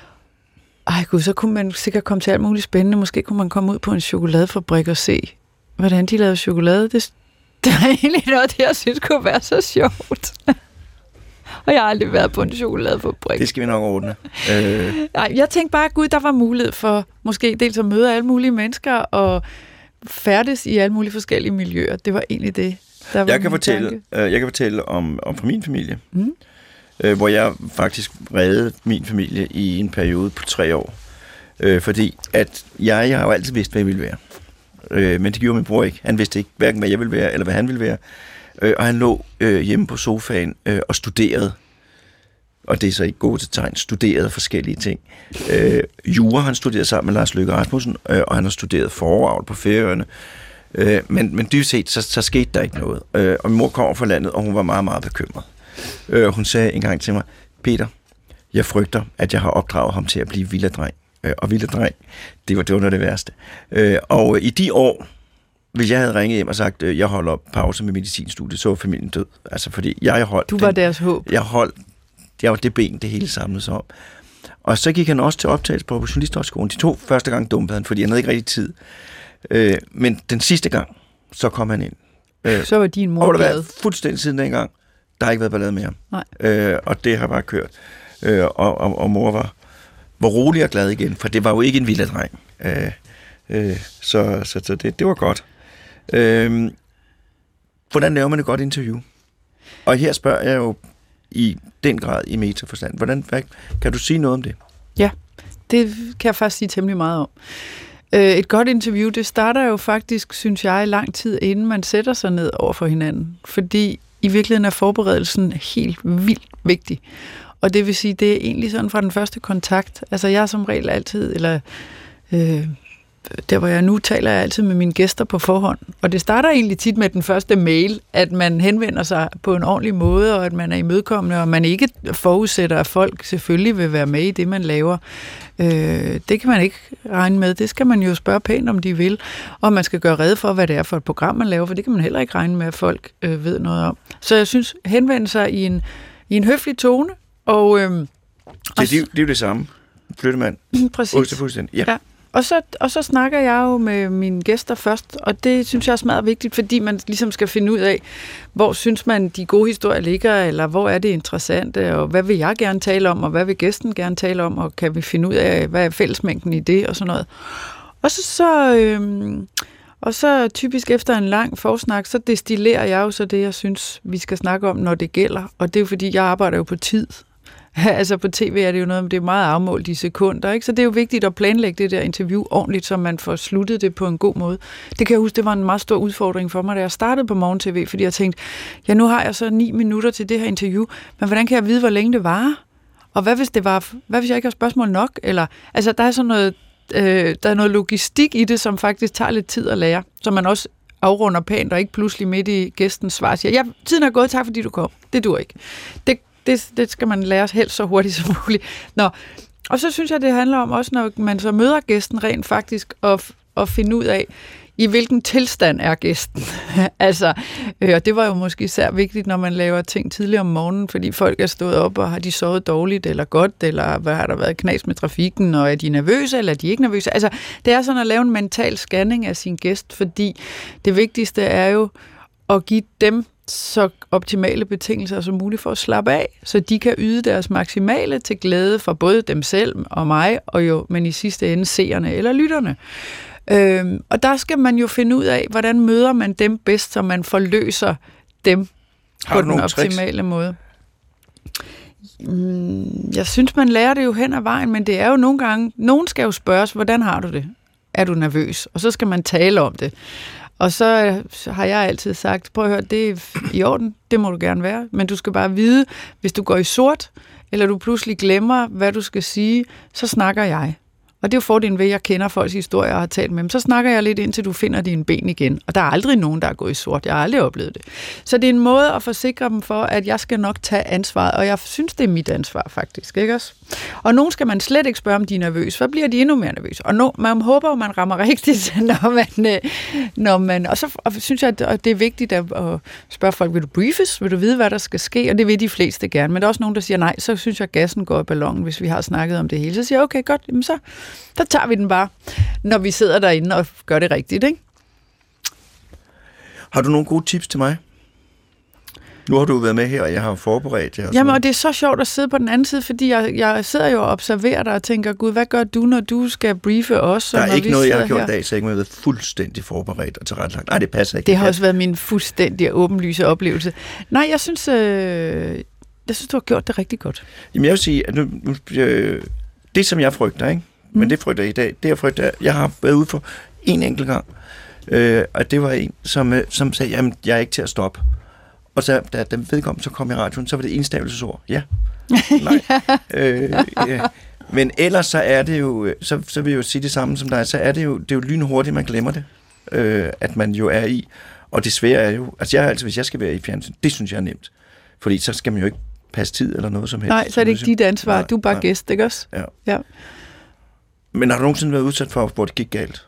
ej gud, så kunne man sikkert komme til alt muligt spændende. Måske kunne man komme ud på en chokoladefabrik og se, hvordan de lavede chokolade. Det er egentlig noget, det jeg synes kunne være så sjovt. Og jeg har aldrig været på en chokoladefabrik. Det skal vi nok ordne. Nej, jeg tænkte bare, gud, der var mulighed for måske dels at møde alle mulige mennesker og færdes i alle mulige forskellige miljøer. Det var egentlig det, der var jeg kan fortælle om fra min familie, hvor jeg faktisk reddede min familie i en periode på 3 år. Fordi at jeg har jo altid vidst, hvad jeg ville være. Men det gjorde min bror ikke. Han vidste ikke, hverken hvad jeg ville være, eller hvad han ville være. Og han lå hjemme på sofaen og studerede, og det er så ikke gået til tegn, studerede forskellige ting. Jura, han studerede sammen med Lars Løkke Rasmussen, og han har studeret foravl på Færøerne. Men dybest set, så skete der ikke noget. Og min mor kommer fra landet, og hun var meget, meget bekymret. Hun sagde engang til mig, Peter, jeg frygter, at jeg har opdraget ham til at blive villadreng. Og villadreng, det var noget af det værste. Og i de år, hvis jeg havde ringet hjem og sagt, jeg holder pause med medicinstudiet, så var familien død. Altså, fordi jeg holdt... Du var deres håb. Jeg var det ben, det hele samlede sig om. Og så gik han også til optagelse på Journalisthøjskolen. De 2 første gang dumpede han, fordi han havde ikke rigtig tid. Men den sidste gang, så kom han ind. Så var din mor glad. Og fuldstændig siden dengang, der har ikke været ballade med ham. Nej. Og det har bare kørt. Og mor var rolig og glad igen, for det var jo ikke en villadreng. Så det var godt. Hvordan laver man et godt interview? Og her spørger jeg jo i den grad i metaforstand. Kan du sige noget om det? Ja, det kan jeg faktisk sige temmelig meget om. Et godt interview, det starter jo faktisk, synes jeg, lang tid inden man sætter sig ned over for hinanden. Fordi i virkeligheden er forberedelsen helt vildt vigtig. Og det vil sige, det er egentlig sådan fra den første kontakt. Altså jeg er som regel altid, eller der hvor jeg nu taler jeg altid med mine gæster på forhånd. Og det starter egentlig tit med den første mail, at man henvender sig på en ordentlig måde, og at man er imødekommende, og man ikke forudsætter, at folk selvfølgelig vil være med i det, man laver. Det kan man ikke regne med. Det skal man jo spørge pænt, om de vil. Og man skal gøre rede for, hvad det er for et program, man laver, for det kan man heller ikke regne med, at folk ved noget om. Så jeg synes, henvende sig i en høflig tone. Og, det er jo det samme. Flyttemand. Præcis. Ja. Og så snakker jeg jo med mine gæster først, og det synes jeg er meget vigtigt, fordi man ligesom skal finde ud af, hvor synes man de gode historier ligger, eller hvor er det interessante, og hvad vil jeg gerne tale om, og hvad vil gæsten gerne tale om, og kan vi finde ud af, hvad er fællesmængden i det, og sådan noget. Og så typisk efter en lang forsnak, så destillerer jeg jo så det, jeg synes, vi skal snakke om, når det gælder, og det er jo fordi, jeg arbejder jo på tid. Altså på tv er det jo noget, det er meget afmålt i sekunder, ikke? Så det er jo vigtigt at planlægge det der interview ordentligt, så man får sluttet det på en god måde. Det kan jeg huske, det var en meget stor udfordring for mig, da jeg startede på morgen-tv, fordi jeg tænkte, ja, nu har jeg så 9 minutter til det her interview, men hvordan kan jeg vide, hvor længe det varer? Og hvad hvis jeg ikke har spørgsmål nok? Eller, altså, der er sådan noget, der er noget logistik i det, som faktisk tager lidt tid at lære, så man også afrunder pænt, og ikke pludselig midt i gæstens svar siger, ja, tiden er gået, tak fordi du kom. Det dur ikke. Det skal man lære helst så hurtigt som muligt. Nå. Og så synes jeg, det handler om også, når man så møder gæsten rent faktisk, at finde ud af, i hvilken tilstand er gæsten. Altså, og det var jo måske især vigtigt, når man laver ting tidligt om morgenen, fordi folk er stået op, og har de sovet dårligt eller godt, eller hvad har der været knas med trafikken, og er de nervøse, eller er de ikke nervøse? Altså, det er sådan at lave en mental scanning af sin gæst, fordi det vigtigste er jo at give dem så optimale betingelser som muligt for at slappe af, så de kan yde deres maksimale til glæde for både dem selv og mig, og jo, men i sidste ende seerne eller lytterne. Og der skal man jo finde ud af, hvordan møder man dem bedst, så man forløser dem på den optimale måde. Jeg synes, man lærer det jo hen ad vejen, men det er jo nogle gange, nogen skal jo spørges, hvordan har du det? Er du nervøs? Og så skal man tale om det. Og så har jeg altid sagt, prøv at høre, det er i orden, det må du gerne være, men du skal bare vide, hvis du går i sort, eller du pludselig glemmer, hvad du skal sige, så snakker jeg. Og det er jo fordelen ved, at jeg kender folks historier og har talt med dem. Så snakker jeg lidt indtil du finder dine ben igen. Og der er aldrig nogen, der er gået i sort. Jeg har aldrig oplevet det. Så det er en måde at forsikre dem for, at jeg skal nok tage ansvaret. Og jeg synes, det er mit ansvar faktisk, ikke også? Og nogen skal man slet ikke spørge, om de er nervøse. Så bliver de endnu mere nervøse. Og man håber, at man rammer rigtigt, når man... Og så synes jeg, at det er vigtigt at spørge folk, vil du briefes? Vil du vide, hvad der skal ske? Og det vil de fleste gerne. Men der er også nogen, der siger, nej, så synes jeg, at gassen går i ballonen, hvis vi har snakket om det hele. Så siger jeg, okay, godt, jamen så tager vi den bare, når vi sidder derinde og gør det rigtigt, ikke? Har du nogle gode tips til mig? Nu har du været med her, og jeg har forberedt jer. Jamen, og det er så sjovt at sidde på den anden side, fordi jeg sidder jo og observerer dig og tænker, gud, hvad gør du, når du skal briefe os? Der er ikke noget, jeg har gjort i dag, så jeg ikke har været fuldstændig forberedt og tilrettelagt. Nej, det passer ikke. Det har også været min fuldstændig åbenlyse oplevelse. Nej, jeg synes, du har gjort det rigtig godt. Jamen, jeg vil sige, at det, som jeg frygter, ikke? Men det frygter jeg i dag. Det jeg frygter, jeg har været ude for en enkelt gang, og det var en, som sagde, jamen, jeg er ikke til at stoppe. Og så, da den vedkommende så kom i radioen, så var det enstavelsesord. Ja. Nej. Ja. Men ellers så er det jo, så vil jeg jo sige det samme som dig, så er det er jo lynhurtigt, man glemmer det, at man jo er i. Og det svære er jo, altså hvis jeg skal være i fjernsyn, det synes jeg er nemt. Fordi så skal man jo ikke passe tid eller noget som helst. Nej, så er det ikke dit ansvar. Nej, du er bare gæst, ikke også? Ja. Men har du nogensinde været udsat for, hvor det gik galt?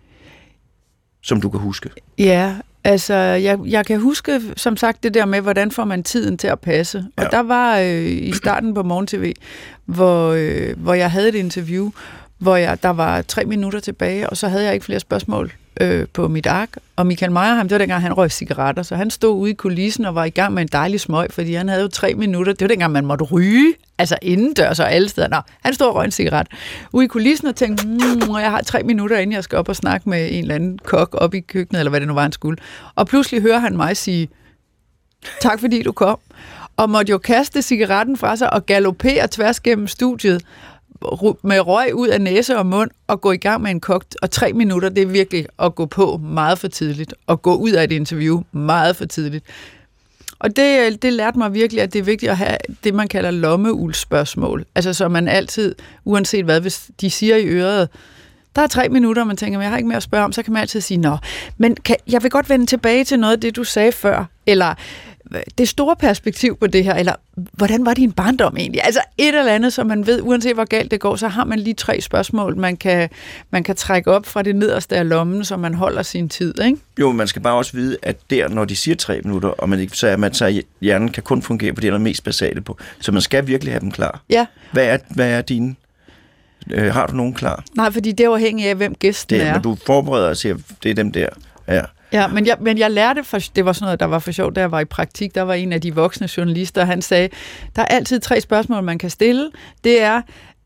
Som du kan huske? Ja, altså jeg kan huske, som sagt, det der med, hvordan får man tiden til at passe. Og der var i starten på Morgen TV, hvor jeg havde et interview, hvor der var 3 minutter tilbage, og så havde jeg ikke flere spørgsmål på mit ark. Og Michael Meyerheim, det var dengang, han røg cigaretter, så han stod ude i kulissen og var i gang med en dejlig smøg, fordi han havde jo 3 minutter. Det var dengang, man måtte ryge, altså indendørs og alle steder. Nå, han stod og røg en cigaret ude i kulissen og tænkte, jeg har 3 minutter, inden jeg skal op og snakke med en eller anden kok op i køkkenet, eller hvad det nu var, han skulle. Og pludselig hører han mig sige, tak fordi du kom, og måtte jo kaste cigaretten fra sig og galoppere tværs gennem studiet, med røg ud af næse og mund og gå i gang med en kogt. Og 3 minutter, det er virkelig at gå på meget for tidligt. Og gå ud af et interview meget for tidligt. Og det lærte mig virkelig, at det er vigtigt at have det, man kalder lommeuldsspørgsmål. Altså så man altid, uanset hvad, hvis de siger i øret, der er 3 minutter, og man tænker, men jeg har ikke mere at spørge om, så kan man altid sige, nå, men jeg vil godt vende tilbage til noget af det, du sagde før, eller det store perspektiv på det her, eller hvordan var din barndom egentlig? Altså et eller andet, så man ved, uanset hvor galt det går, så har man lige 3 spørgsmål, man kan trække op fra det nederste af lommen, så man holder sin tid, ikke? Jo, man skal bare også vide, at når de siger 3 minutter, og så hjernen kan kun fungere på det, der er mest basale på. Så man skal virkelig have dem klar. Ja. Hvad er dine? Har du nogen klar? Nej, fordi det er afhængigt af, hvem gæsten er. Men du forbereder og siger, det er dem der. Ja. Ja, men jeg lærte, det var sådan noget, der var for sjovt, da jeg var i praktik, der var en af de voksne journalister, han sagde, der er altid 3 spørgsmål, man kan stille. Det er,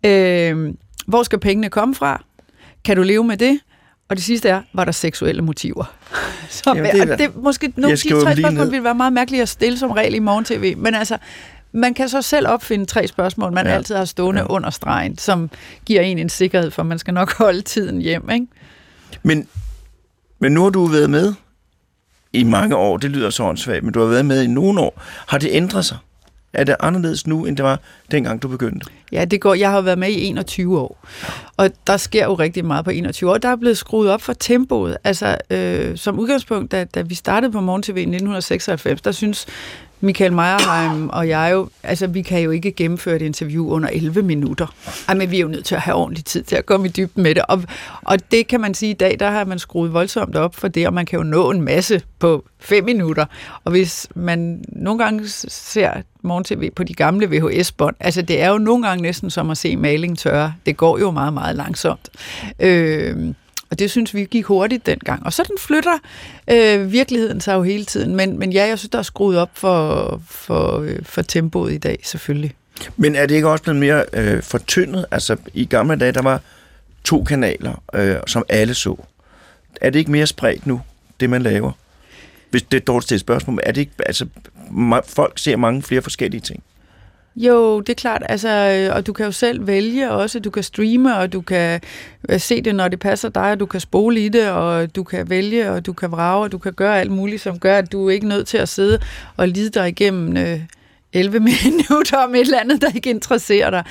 hvor skal pengene komme fra? Kan du leve med det? Og det sidste er, var der seksuelle motiver? Måske nogle af de 3 spørgsmål ville være meget mærkelige at stille som regel i Morgen TV, men altså, man kan så selv opfinde 3 spørgsmål, man altid har stående under stregen, som giver en sikkerhed for, at man skal nok holde tiden hjem, ikke? Men nu har du været med i mange år, det lyder så åndssvagt, men du har været med i nogle år. Har det ændret sig? Er det anderledes nu, end det var dengang, du begyndte? Ja, jeg har været med i 21 år, og der sker jo rigtig meget på 21 år. Der er blevet skruet op for tempoet. Altså, som udgangspunkt, da vi startede på Morgen TV i 1996, der synes Michael Meyerheim og jeg jo, altså vi kan jo ikke gennemføre et interview under 11 minutter. Men vi er jo nødt til at have ordentlig tid til at komme i dybden med det. Og det kan man sige, i dag, der har man skruet voldsomt op for det, og man kan jo nå en masse på 5 minutter. Og hvis man nogle gange ser Morgen TV på de gamle VHS-bånd, altså det er jo nogle gange næsten som at se maling tørre. Det går jo meget, meget langsomt. Og det synes vi gik hurtigt dengang. Og så den flytter virkeligheden sig jo hele tiden. Men ja, jeg synes, der er skruet op for tempoet i dag, selvfølgelig. Men er det ikke også blevet mere fortyndet? Altså, i gamle dage, der var 2 kanaler, som alle så. Er det ikke mere spredt nu, det man laver? Hvis det er dårligt til et spørgsmål, er det ikke... Altså, folk ser mange flere forskellige ting. Jo, det er klart, altså, og du kan jo selv vælge også, du kan streame, og du kan se det, når det passer dig, og du kan spole i det, og du kan vælge, og du kan vrage, og du kan gøre alt muligt, som gør, at du ikke er nødt til at sidde og lide dig igennem 11 minutter om et eller andet, der ikke interesserer dig.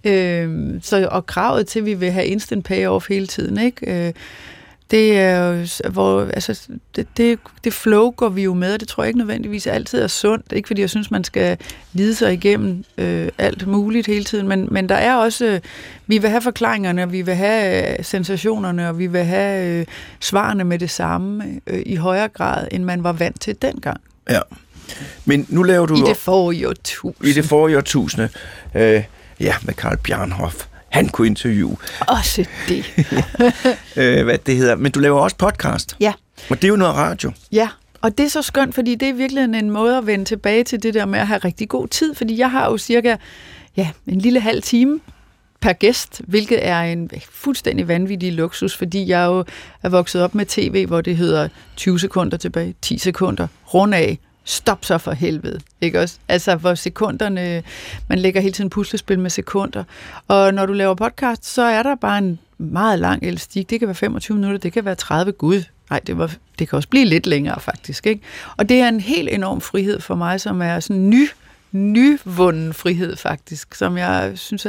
Og kravet til, at vi vil have instant payoff hele tiden, ikke? Det er jo, hvor, altså, det flow går vi jo med, og det tror jeg ikke nødvendigvis altid er sundt. Ikke fordi jeg synes, man skal lide sig igennem alt muligt hele tiden, men der er også, vi vil have forklaringerne, og vi vil have sensationerne, og vi vil have svarene med det samme i højere grad, end man var vant til dengang. Ja, men nu laver du... I det forrige årtusinde. I det forrige årtusinde, med Carl Bjarnhof. Han kunne interviewe. Også det. Hvad det hedder. Men du laver også podcast. Ja. Og det er jo noget radio. Ja, og det er så skønt, fordi det er virkelig en måde at vende tilbage til det der med at have rigtig god tid, fordi jeg har jo cirka en lille halv time per gæst, hvilket er en fuldstændig vanvittig luksus, fordi jeg jo er vokset op med tv, hvor det hedder 20 sekunder tilbage, 10 sekunder, rund af, stop så for helvede, ikke også? Altså, hvor sekunderne, man lægger hele tiden puslespil med sekunder, og når du laver podcast, så er der bare en meget lang elastik, det kan være 25 minutter, det kan være 30, gud, nej, det kan også blive lidt længere faktisk, ikke? Og det er en helt enorm frihed for mig, som er sådan nyvunden frihed faktisk, som jeg synes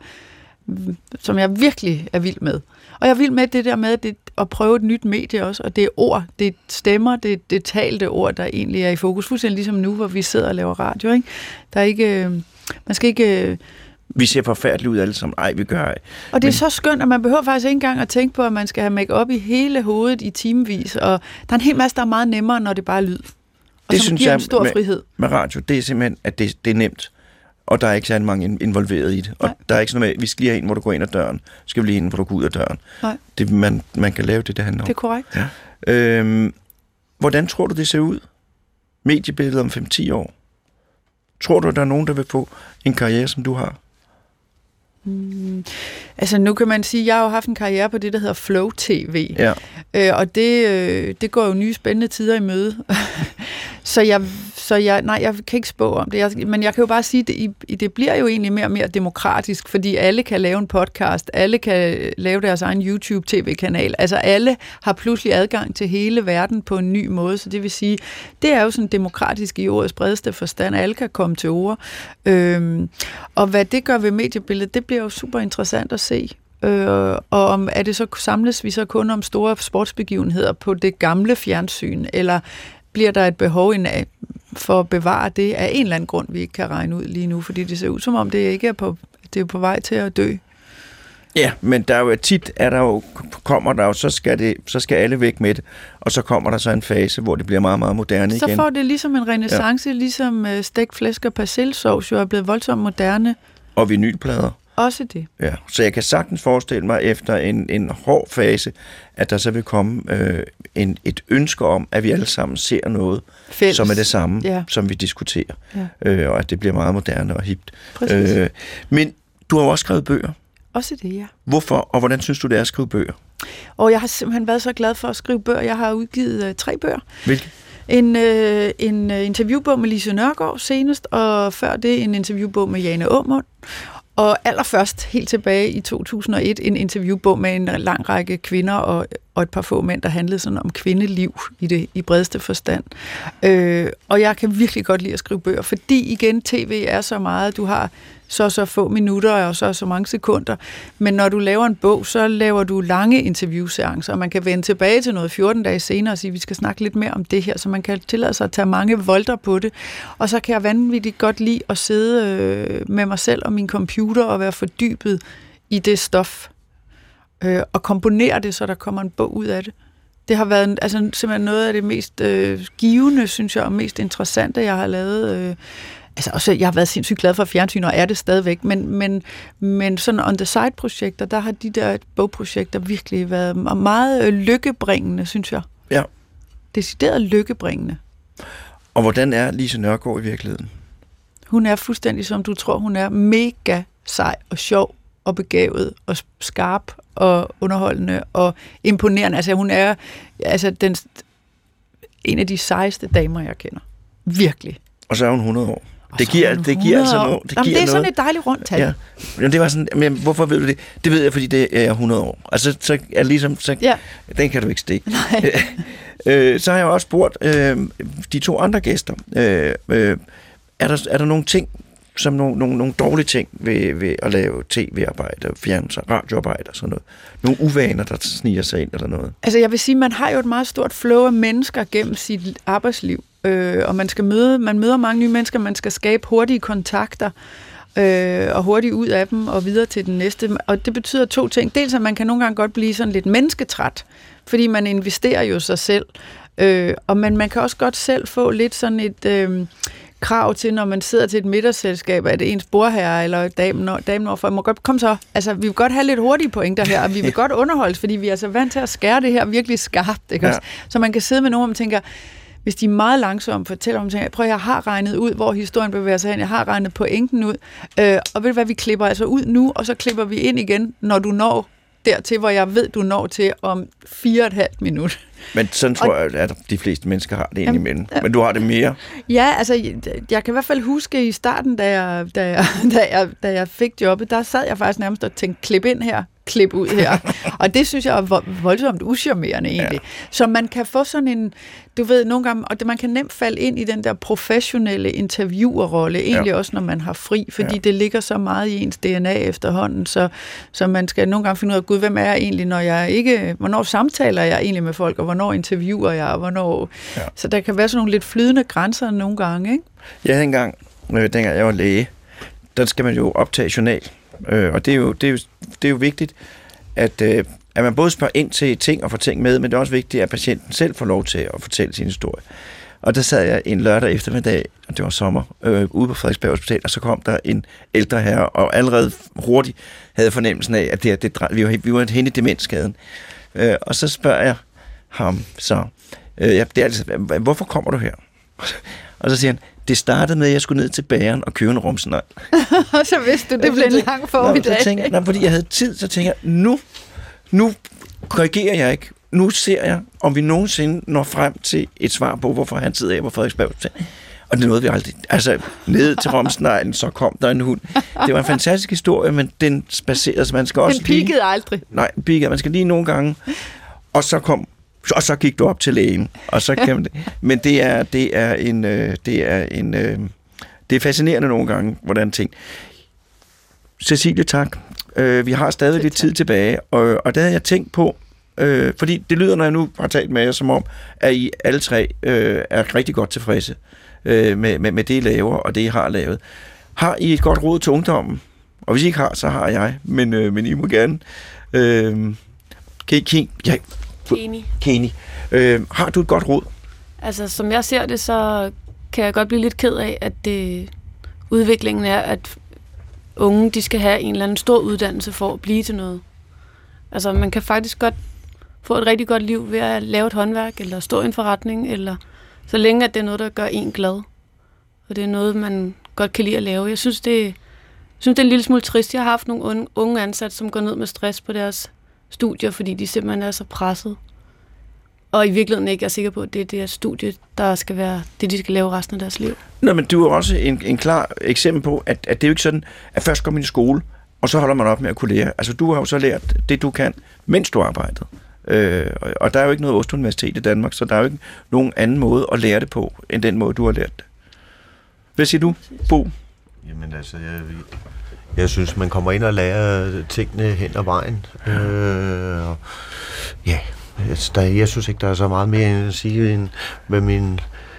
som jeg virkelig er vild med. Og jeg er vild med det der med at prøve et nyt medie også, og det er ord, det er stemmer, det er talte ord, der egentlig er i fokus, fuldstændig ligesom nu, hvor vi sidder og laver radio, ikke? Der er ikke, man skal ikke... Vi ser forfærdeligt ud alle sammen. Ej, vi gør ej. Og det er så skønt, at man behøver faktisk ikke engang at tænke på, at man skal have make-up i hele hovedet i timevis, og der er en hel masse, der er meget nemmere, når det bare er lyd. Og det som giver en stor frihed. Med radio, det er simpelthen, at det er nemt. Og der er ikke særlig mange involveret i det. Og der er ikke sådan noget med, vi skal lige have en, hvor du går ind ad døren. Skal vi lige ind, hvor du går ud af døren. Nej. Det, man kan lave det handler om. Det er korrekt. Ja. Hvordan tror du, det ser ud? Mediebilledet om 5-10 år. Tror du, der er nogen, der vil få en karriere, som du har? Altså nu kan man sige, at jeg har jo haft en karriere på det, der hedder Flow TV. Ja. Og det går jo nye spændende tider i møde. Så jeg kan ikke spå om det. Men jeg kan jo bare sige, at det bliver jo egentlig mere og mere demokratisk, fordi alle kan lave en podcast, alle kan lave deres egen YouTube-tv-kanal. Altså alle har pludselig adgang til hele verden på en ny måde, så det vil sige, det er jo sådan demokratisk i ordets bredeste forstand, alle kan komme til ord. Og hvad det gør ved mediebilledet, det bliver jo super interessant at se. Og om er det så samles vi så kun om store sportsbegivenheder på det gamle fjernsyn, eller bliver der et behov for at bevare det af en eller anden grund, vi ikke kan regne ud lige nu, fordi det ser ud som om, det ikke er på vej til at dø. Ja, men der er jo tit, så skal alle væk med det, og så kommer der så en fase, hvor det bliver meget, meget moderne igen. Så får det ligesom en renæssance, ligesom stegt flæsk og persillesovs jo er blevet voldsomt moderne. Og vinylplader. Også det. Ja, så jeg kan sagtens forestille mig, efter en hård fase, at der så vil komme et ønske om, at vi alle sammen ser noget, fælles, som er det samme, som vi diskuterer. Ja. Og at det bliver meget moderne og hipt. Men du har jo også skrevet bøger. Også det, ja. Hvorfor, og hvordan synes du, det er at skrive bøger? Og jeg har simpelthen været så glad for at skrive bøger. Jeg har udgivet 3 bøger. Hvilke? En interviewbog med Lise Nørgaard senest, og før det en interviewbog med Jane Aamund. Og allerførst, helt tilbage i 2001, en interviewbog med en lang række kvinder og et par få mænd, der handlede sådan om kvindeliv i bredeste forstand. Og jeg kan virkelig godt lide at skrive bøger, fordi igen, tv er så meget, du har så få minutter og så mange sekunder. Men når du laver en bog, så laver du lange interviewseancer, og man kan vende tilbage til noget 14 dage senere og sige, vi skal snakke lidt mere om det her, så man kan tillade sig at tage mange volter på det. Og så kan jeg vanvittigt godt lide at sidde med mig selv og min computer og være fordybet i det stof. Og komponere det, så der kommer en bog ud af det. Det har været simpelthen noget af det mest givende, synes jeg, og mest interessante, jeg har lavet. Også, jeg har været sindssygt glad for fjernsyn, og er det stadigvæk, men sådan on-the-side-projekter, der har de der bogprojekter virkelig været meget lykkebringende, synes jeg. Ja. Decideret lykkebringende. Og hvordan er Lise Nørgaard i virkeligheden? Hun er fuldstændig, som du tror, hun er mega sej og sjov og begavet og skarp og underholdende og imponerende. Altså hun er en af de sejeste damer, jeg kender. Virkelig. Og så er hun 100 år. Det giver altså noget. Det er sådan et dejligt rundt tal. Ja. Men det var sådan, men hvorfor ved du det? Det ved jeg, fordi det er 100 år. Altså, så er ligesom, den kan du ikke stikke. Så har jeg også spurgt de 2 andre gæster. Er der nogle ting, som nogle dårlige ting ved at lave tv-arbejde, fjernelse, radioarbejde og sådan noget? Nogle uvaner, der sniger sig ind eller noget? Altså, jeg vil sige, man har jo et meget stort flow af mennesker gennem sit arbejdsliv. Og man møder mange nye mennesker, man skal skabe hurtige kontakter, og hurtigt ud af dem og videre til den næste. Og det betyder 2 ting. Dels, at man kan nogle gange godt blive sådan lidt mennesketræt, fordi man investerer jo sig selv. Og man kan også godt selv få lidt sådan et krav til, når man sidder til et middagsselskab, at det ens bordherre eller damen overfor, må godt komme så. Altså, vi vil godt have lidt hurtige pointer her, og vi vil godt underholdes, fordi vi er så vant til at skære det her virkelig skarpt. Ikke? Ja. Så man kan sidde med nogen, og man tænker, hvis de er meget langsomme, fortæller om ting, prøv, jeg har regnet ud, hvor historien bevæger sig hen, jeg har regnet pointen ud, og ved du hvad, vi klipper altså ud nu, og så klipper vi ind igen, når du når dertil, hvor jeg ved, du når til om 4,5 minutter. Men sådan tror jeg, at de fleste mennesker har det indimellem. Men du har det mere? Ja, altså, jeg kan i hvert fald huske i starten, da jeg fik jobbet, der sad jeg faktisk nærmest og tænkte, klip ind her, klip ud her. Og det synes jeg er voldsomt uscharmerende egentlig. Ja. Så man kan få sådan en, du ved, nogle gange, og man kan nemt falde ind i den der professionelle interviewerrolle, egentlig også når man har fri, fordi det ligger så meget i ens DNA efterhånden, så man skal nogle gange finde ud af, gud, hvem er jeg egentlig, hvornår samtaler jeg egentlig med folk, og hvornår interviewer jeg, og hvornår. Ja. Så der kan være sådan nogle lidt flydende grænser nogle gange, ikke? Ja, dengang jeg var læge, der skal man jo optage journal. Og det er jo vigtigt, at man både spørger ind til ting og får ting med, men det er også vigtigt, at patienten selv får lov til at fortælle sin historie. Og der sad jeg en lørdag eftermiddag, og det var sommer, ude på Frederiksberg Hospital, og så kom der en ældre herre, og allerede hurtigt havde fornemmelsen af, at vi var henne i demensskaden. Og så spørger jeg ham så, hvorfor kommer du her? Og så siger han, det startede med, at jeg skulle ned til bageren og købe en rumsnegl. Så vidste du, det blev en lang formiddag. Fordi jeg havde tid, så tænkte jeg, nu korrigerer jeg ikke. Nu ser jeg, om vi nogensinde når frem til et svar på, hvorfor han sidder her på Frederiksberg. Og det nåede vi aldrig. Altså, ned til rumsneglen, så kom der en hund. Det var en fantastisk historie, men den spacerede, så man skal også lige... Den peakede aldrig. Nej, man skal lige nogle gange. Og så gik du op til lægen, og så kan man, men det er fascinerende nogle gange, hvordan ting. Cecilie, tak. Vi har stadig lidt tid tilbage, og der havde jeg tænkt på, fordi det lyder, når jeg nu har talt med jer, som om, at I alle 3 er rigtig godt tilfredse med det, I laver, og det, I har lavet. Har I et godt råd til ungdommen? Og hvis I ikke har, så har jeg, men I må gerne. Kenny. Har du et godt råd? Altså, som jeg ser det, så kan jeg godt blive lidt ked af, at udviklingen er, at unge, de skal have en eller anden stor uddannelse for at blive til noget. Altså, man kan faktisk godt få et rigtig godt liv ved at lave et håndværk, eller stå i en forretning, eller så længe, at det er noget, der gør en glad. Og det er noget, man godt kan lide at lave. Jeg synes, det er en lille smule trist. Jeg har haft nogle unge ansatte, som går ned med stress på deres studier, fordi de simpelthen er så presset. Og i virkeligheden ikke er sikker på, at det er det her studie, der skal være det, de skal lave resten af deres liv. Nå, men du er også en klar eksempel på, at det er jo ikke sådan, at først kommer man i skole, og så holder man op med at kunne lære. Altså, du har jo så lært det, du kan, mens du arbejdede. Og der er jo ikke noget Ost-Universitet i Danmark, så der er jo ikke nogen anden måde at lære det på, end den måde, du har lært det. Hvad siger du, Bo? Jamen altså, jeg synes, man kommer ind og lærer tingene hen ad vejen. Jeg synes ikke, der er så meget mere at sige, end hvad min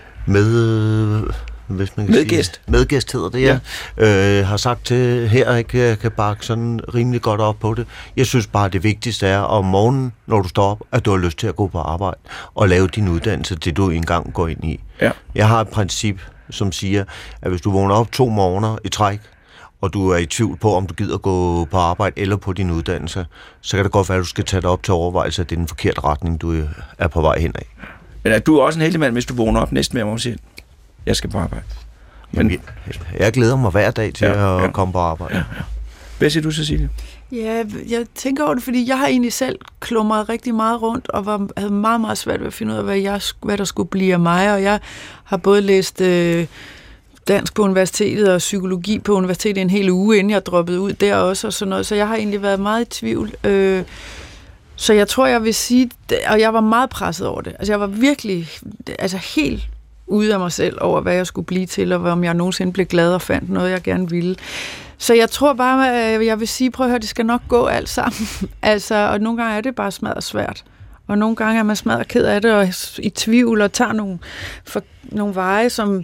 medgæst hedder det, har sagt til her, jeg kan bakke sådan rimelig godt op på det. Jeg synes bare, det vigtigste er om morgenen, når du står op, at du har lyst til at gå på arbejde og lave din uddannelse, det du engang går ind i. Ja. Jeg har et princip, som siger, at hvis du vågner op 2 morgener i træk, og du er i tvivl på, om du gider gå på arbejde eller på din uddannelse, så kan det godt være, at du skal tage dig op til overvejelse, at det er den forkerte retning, du er på vej henad. Men er du også en heldig mand, hvis du vågner op næsten med at sige, jeg skal på arbejde? Men jeg glæder mig hver dag til at komme på arbejde. Ja. Hvad siger du, Cecilie? Ja, jeg tænker over det, fordi jeg har egentlig selv klumret rigtig meget rundt, og havde meget, meget svært ved at finde ud af, hvad der skulle blive af mig, og jeg har både læst dansk på universitetet og psykologi på universitetet en hel uge, inden jeg droppede ud der også og sådan noget. Så jeg har egentlig været meget i tvivl. Så jeg tror, jeg vil sige, og jeg var meget presset over det. Altså jeg var virkelig helt ude af mig selv over, hvad jeg skulle blive til, og om jeg nogensinde blev glad og fandt noget, jeg gerne ville. Så jeg tror bare, jeg vil sige, prøv at høre, det skal nok gå alt sammen. Og nogle gange er det bare smadret svært. Og nogle gange er man smadret ked af det, og i tvivl, og tager nogle veje, som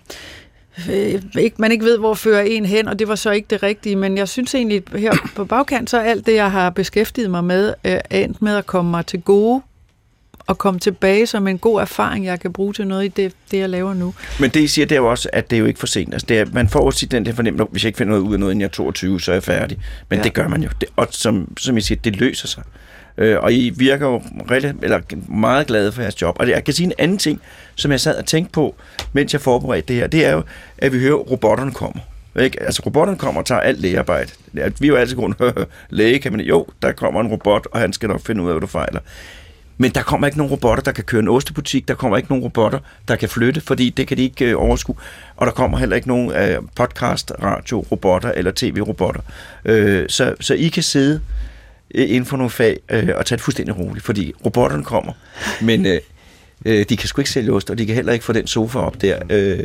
man ikke ved, hvor fører en hen, og det var så ikke det rigtige. Men jeg synes egentlig, her på bagkant, så alt det, jeg har beskæftiget mig med, er endt med at komme mig til gode, og komme tilbage som en god erfaring, jeg kan bruge til noget i det jeg laver nu. Men det, I siger, det er jo også, at det er jo ikke for sent. Altså, man får også den der fornemmelse, hvis jeg ikke finder noget ud af noget, inden jeg er 22, så er jeg færdig. Men det gør man jo. Og som I siger, det løser sig. Og I virker jo meget glade for jeres job. Og jeg kan sige en anden ting, som jeg sad og tænkte på, mens jeg forberedte det her, det er jo, at vi hører, at robotterne kommer. Ikke? Altså, robotterne kommer og tager alt lægearbejde. Vi er jo altid grund læge, kan man jo, der kommer en robot, og han skal nok finde ud af, hvad du fejler. Men der kommer ikke nogen robotter, der kan køre en ostebutik. Der kommer ikke nogen robotter, der kan flytte, fordi det kan de ikke overskue. Og der kommer heller ikke nogen podcast, radio, robotter eller tv-robotter. Så I kan sidde inden for nogle fag og tage det fuldstændig roligt, fordi robotterne kommer, men de kan sgu ikke sælge ost, og de kan heller ikke få den sofa op der.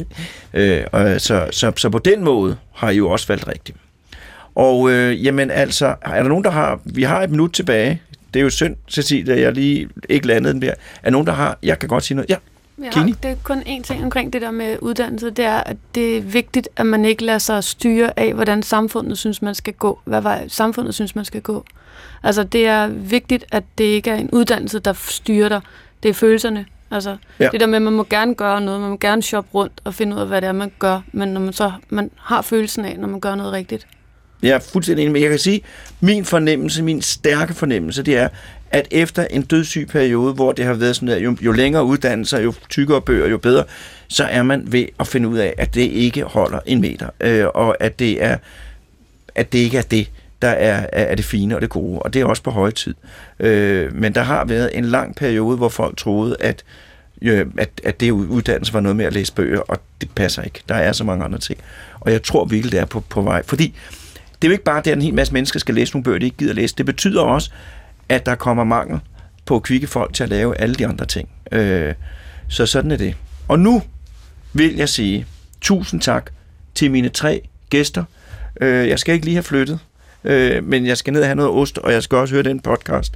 Så på den måde har I jo også valgt rigtigt. Og jamen altså, er der nogen, der har... Vi har et minut tilbage. Det er jo synd, Cecilie, at jeg lige ikke landede den der. Er nogen, der har... Jeg kan godt sige noget. Ja, Kini? Det er kun én ting omkring det der med uddannelse, det er, at det er vigtigt, at man ikke lader sig styre af, hvordan samfundet synes, man skal gå. Hvad vej samfundet synes, man skal gå. Altså, det er vigtigt, at det ikke er en uddannelse, der styrer dig. Det er følelserne. Altså, det der med, at man må gerne gøre noget, man må gerne shoppe rundt og finde ud af, hvad det er, man gør, men når man har følelsen af, når man gør noget rigtigt. Jeg er fuldstændig enig, men jeg kan sige, min stærke fornemmelse, det er, at efter en dødssyg periode, hvor det har været sådan, at jo længere uddannelser, jo tykkere bøger, jo bedre, så er man ved at finde ud af, at det ikke holder en meter, og at det ikke er det, der er det fine og det gode, og det er også på høje tid. Men der har været en lang periode, hvor folk troede, at det uddannelse var noget med at læse bøger, og det passer ikke. Der er så mange andre ting. Og jeg tror virkelig, det er på vej. Fordi det er jo ikke bare det, at en hel masse mennesker skal læse nogle bøger, de ikke gider læse. Det betyder også, at der kommer mangel på kvikke folk til at lave alle de andre ting. Så sådan er det. Og nu vil jeg sige tusind tak til mine 3 gæster. Jeg skal ikke lige have flyttet, men jeg skal ned og have noget ost, og jeg skal også høre den podcast.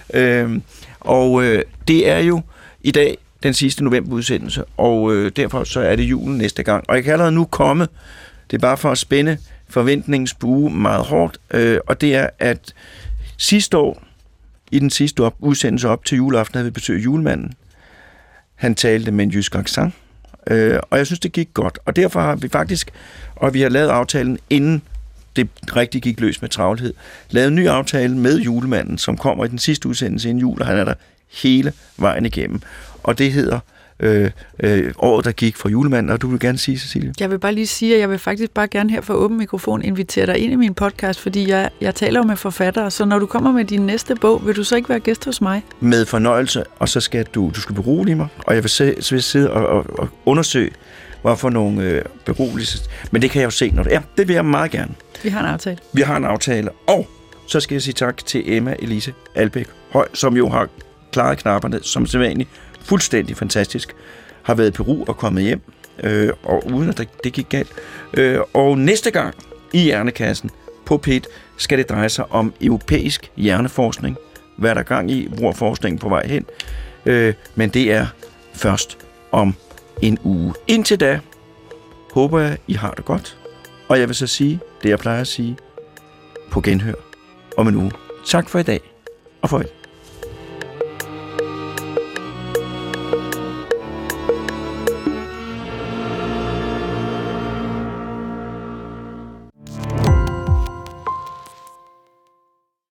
Det er jo i dag den sidste novemberudsendelse, og derfor så er det julen næste gang. Og jeg kan allerede nu komme, det er bare for at spænde forventningens bue meget hårdt, og det er, at sidste år, i den sidste udsendelse op til juleaften, havde vi besøgt julemanden. Han talte med en jysk accent, og jeg synes, det gik godt. Og derfor har vi faktisk, og vi har lavet aftalen, inden det rigtig gik løs med travlhed, lavet en ny aftale med julemanden, som kommer i den sidste udsendelse inden jul, og han er der hele vejen igennem. Og det hedder året, der gik fra julemanden, og du vil gerne sige, Cecilie? Jeg vil bare lige sige, at jeg vil faktisk bare gerne her for åben mikrofon invitere dig ind i min podcast, fordi jeg taler jo med forfattere, så når du kommer med din næste bog, vil du så ikke være gæst hos mig? Med fornøjelse, og så skal du skal berolige mig, og jeg vil sidde og undersøge, hvorfor nogle beroligelser. Men det kan jeg jo se, når det er. Det vil jeg meget gerne. Vi har en aftale. Vi har en aftale, og så skal jeg sige tak til Emma Elise Albeck Høj, som jo har klaret knapperne, som sædvanligt fuldstændig fantastisk, har været i Peru og kommet hjem, og uden at det gik galt. Og næste gang i Hjernekassen på P1 skal det dreje sig om europæisk hjerneforskning. Hvad er der gang i? Hvor er forskningen på vej hen? Men det er først om en uge. Indtil da håber jeg, I har det godt. Og jeg vil så sige det, jeg plejer at sige, på genhør om en uge. Tak for i dag, og farvel.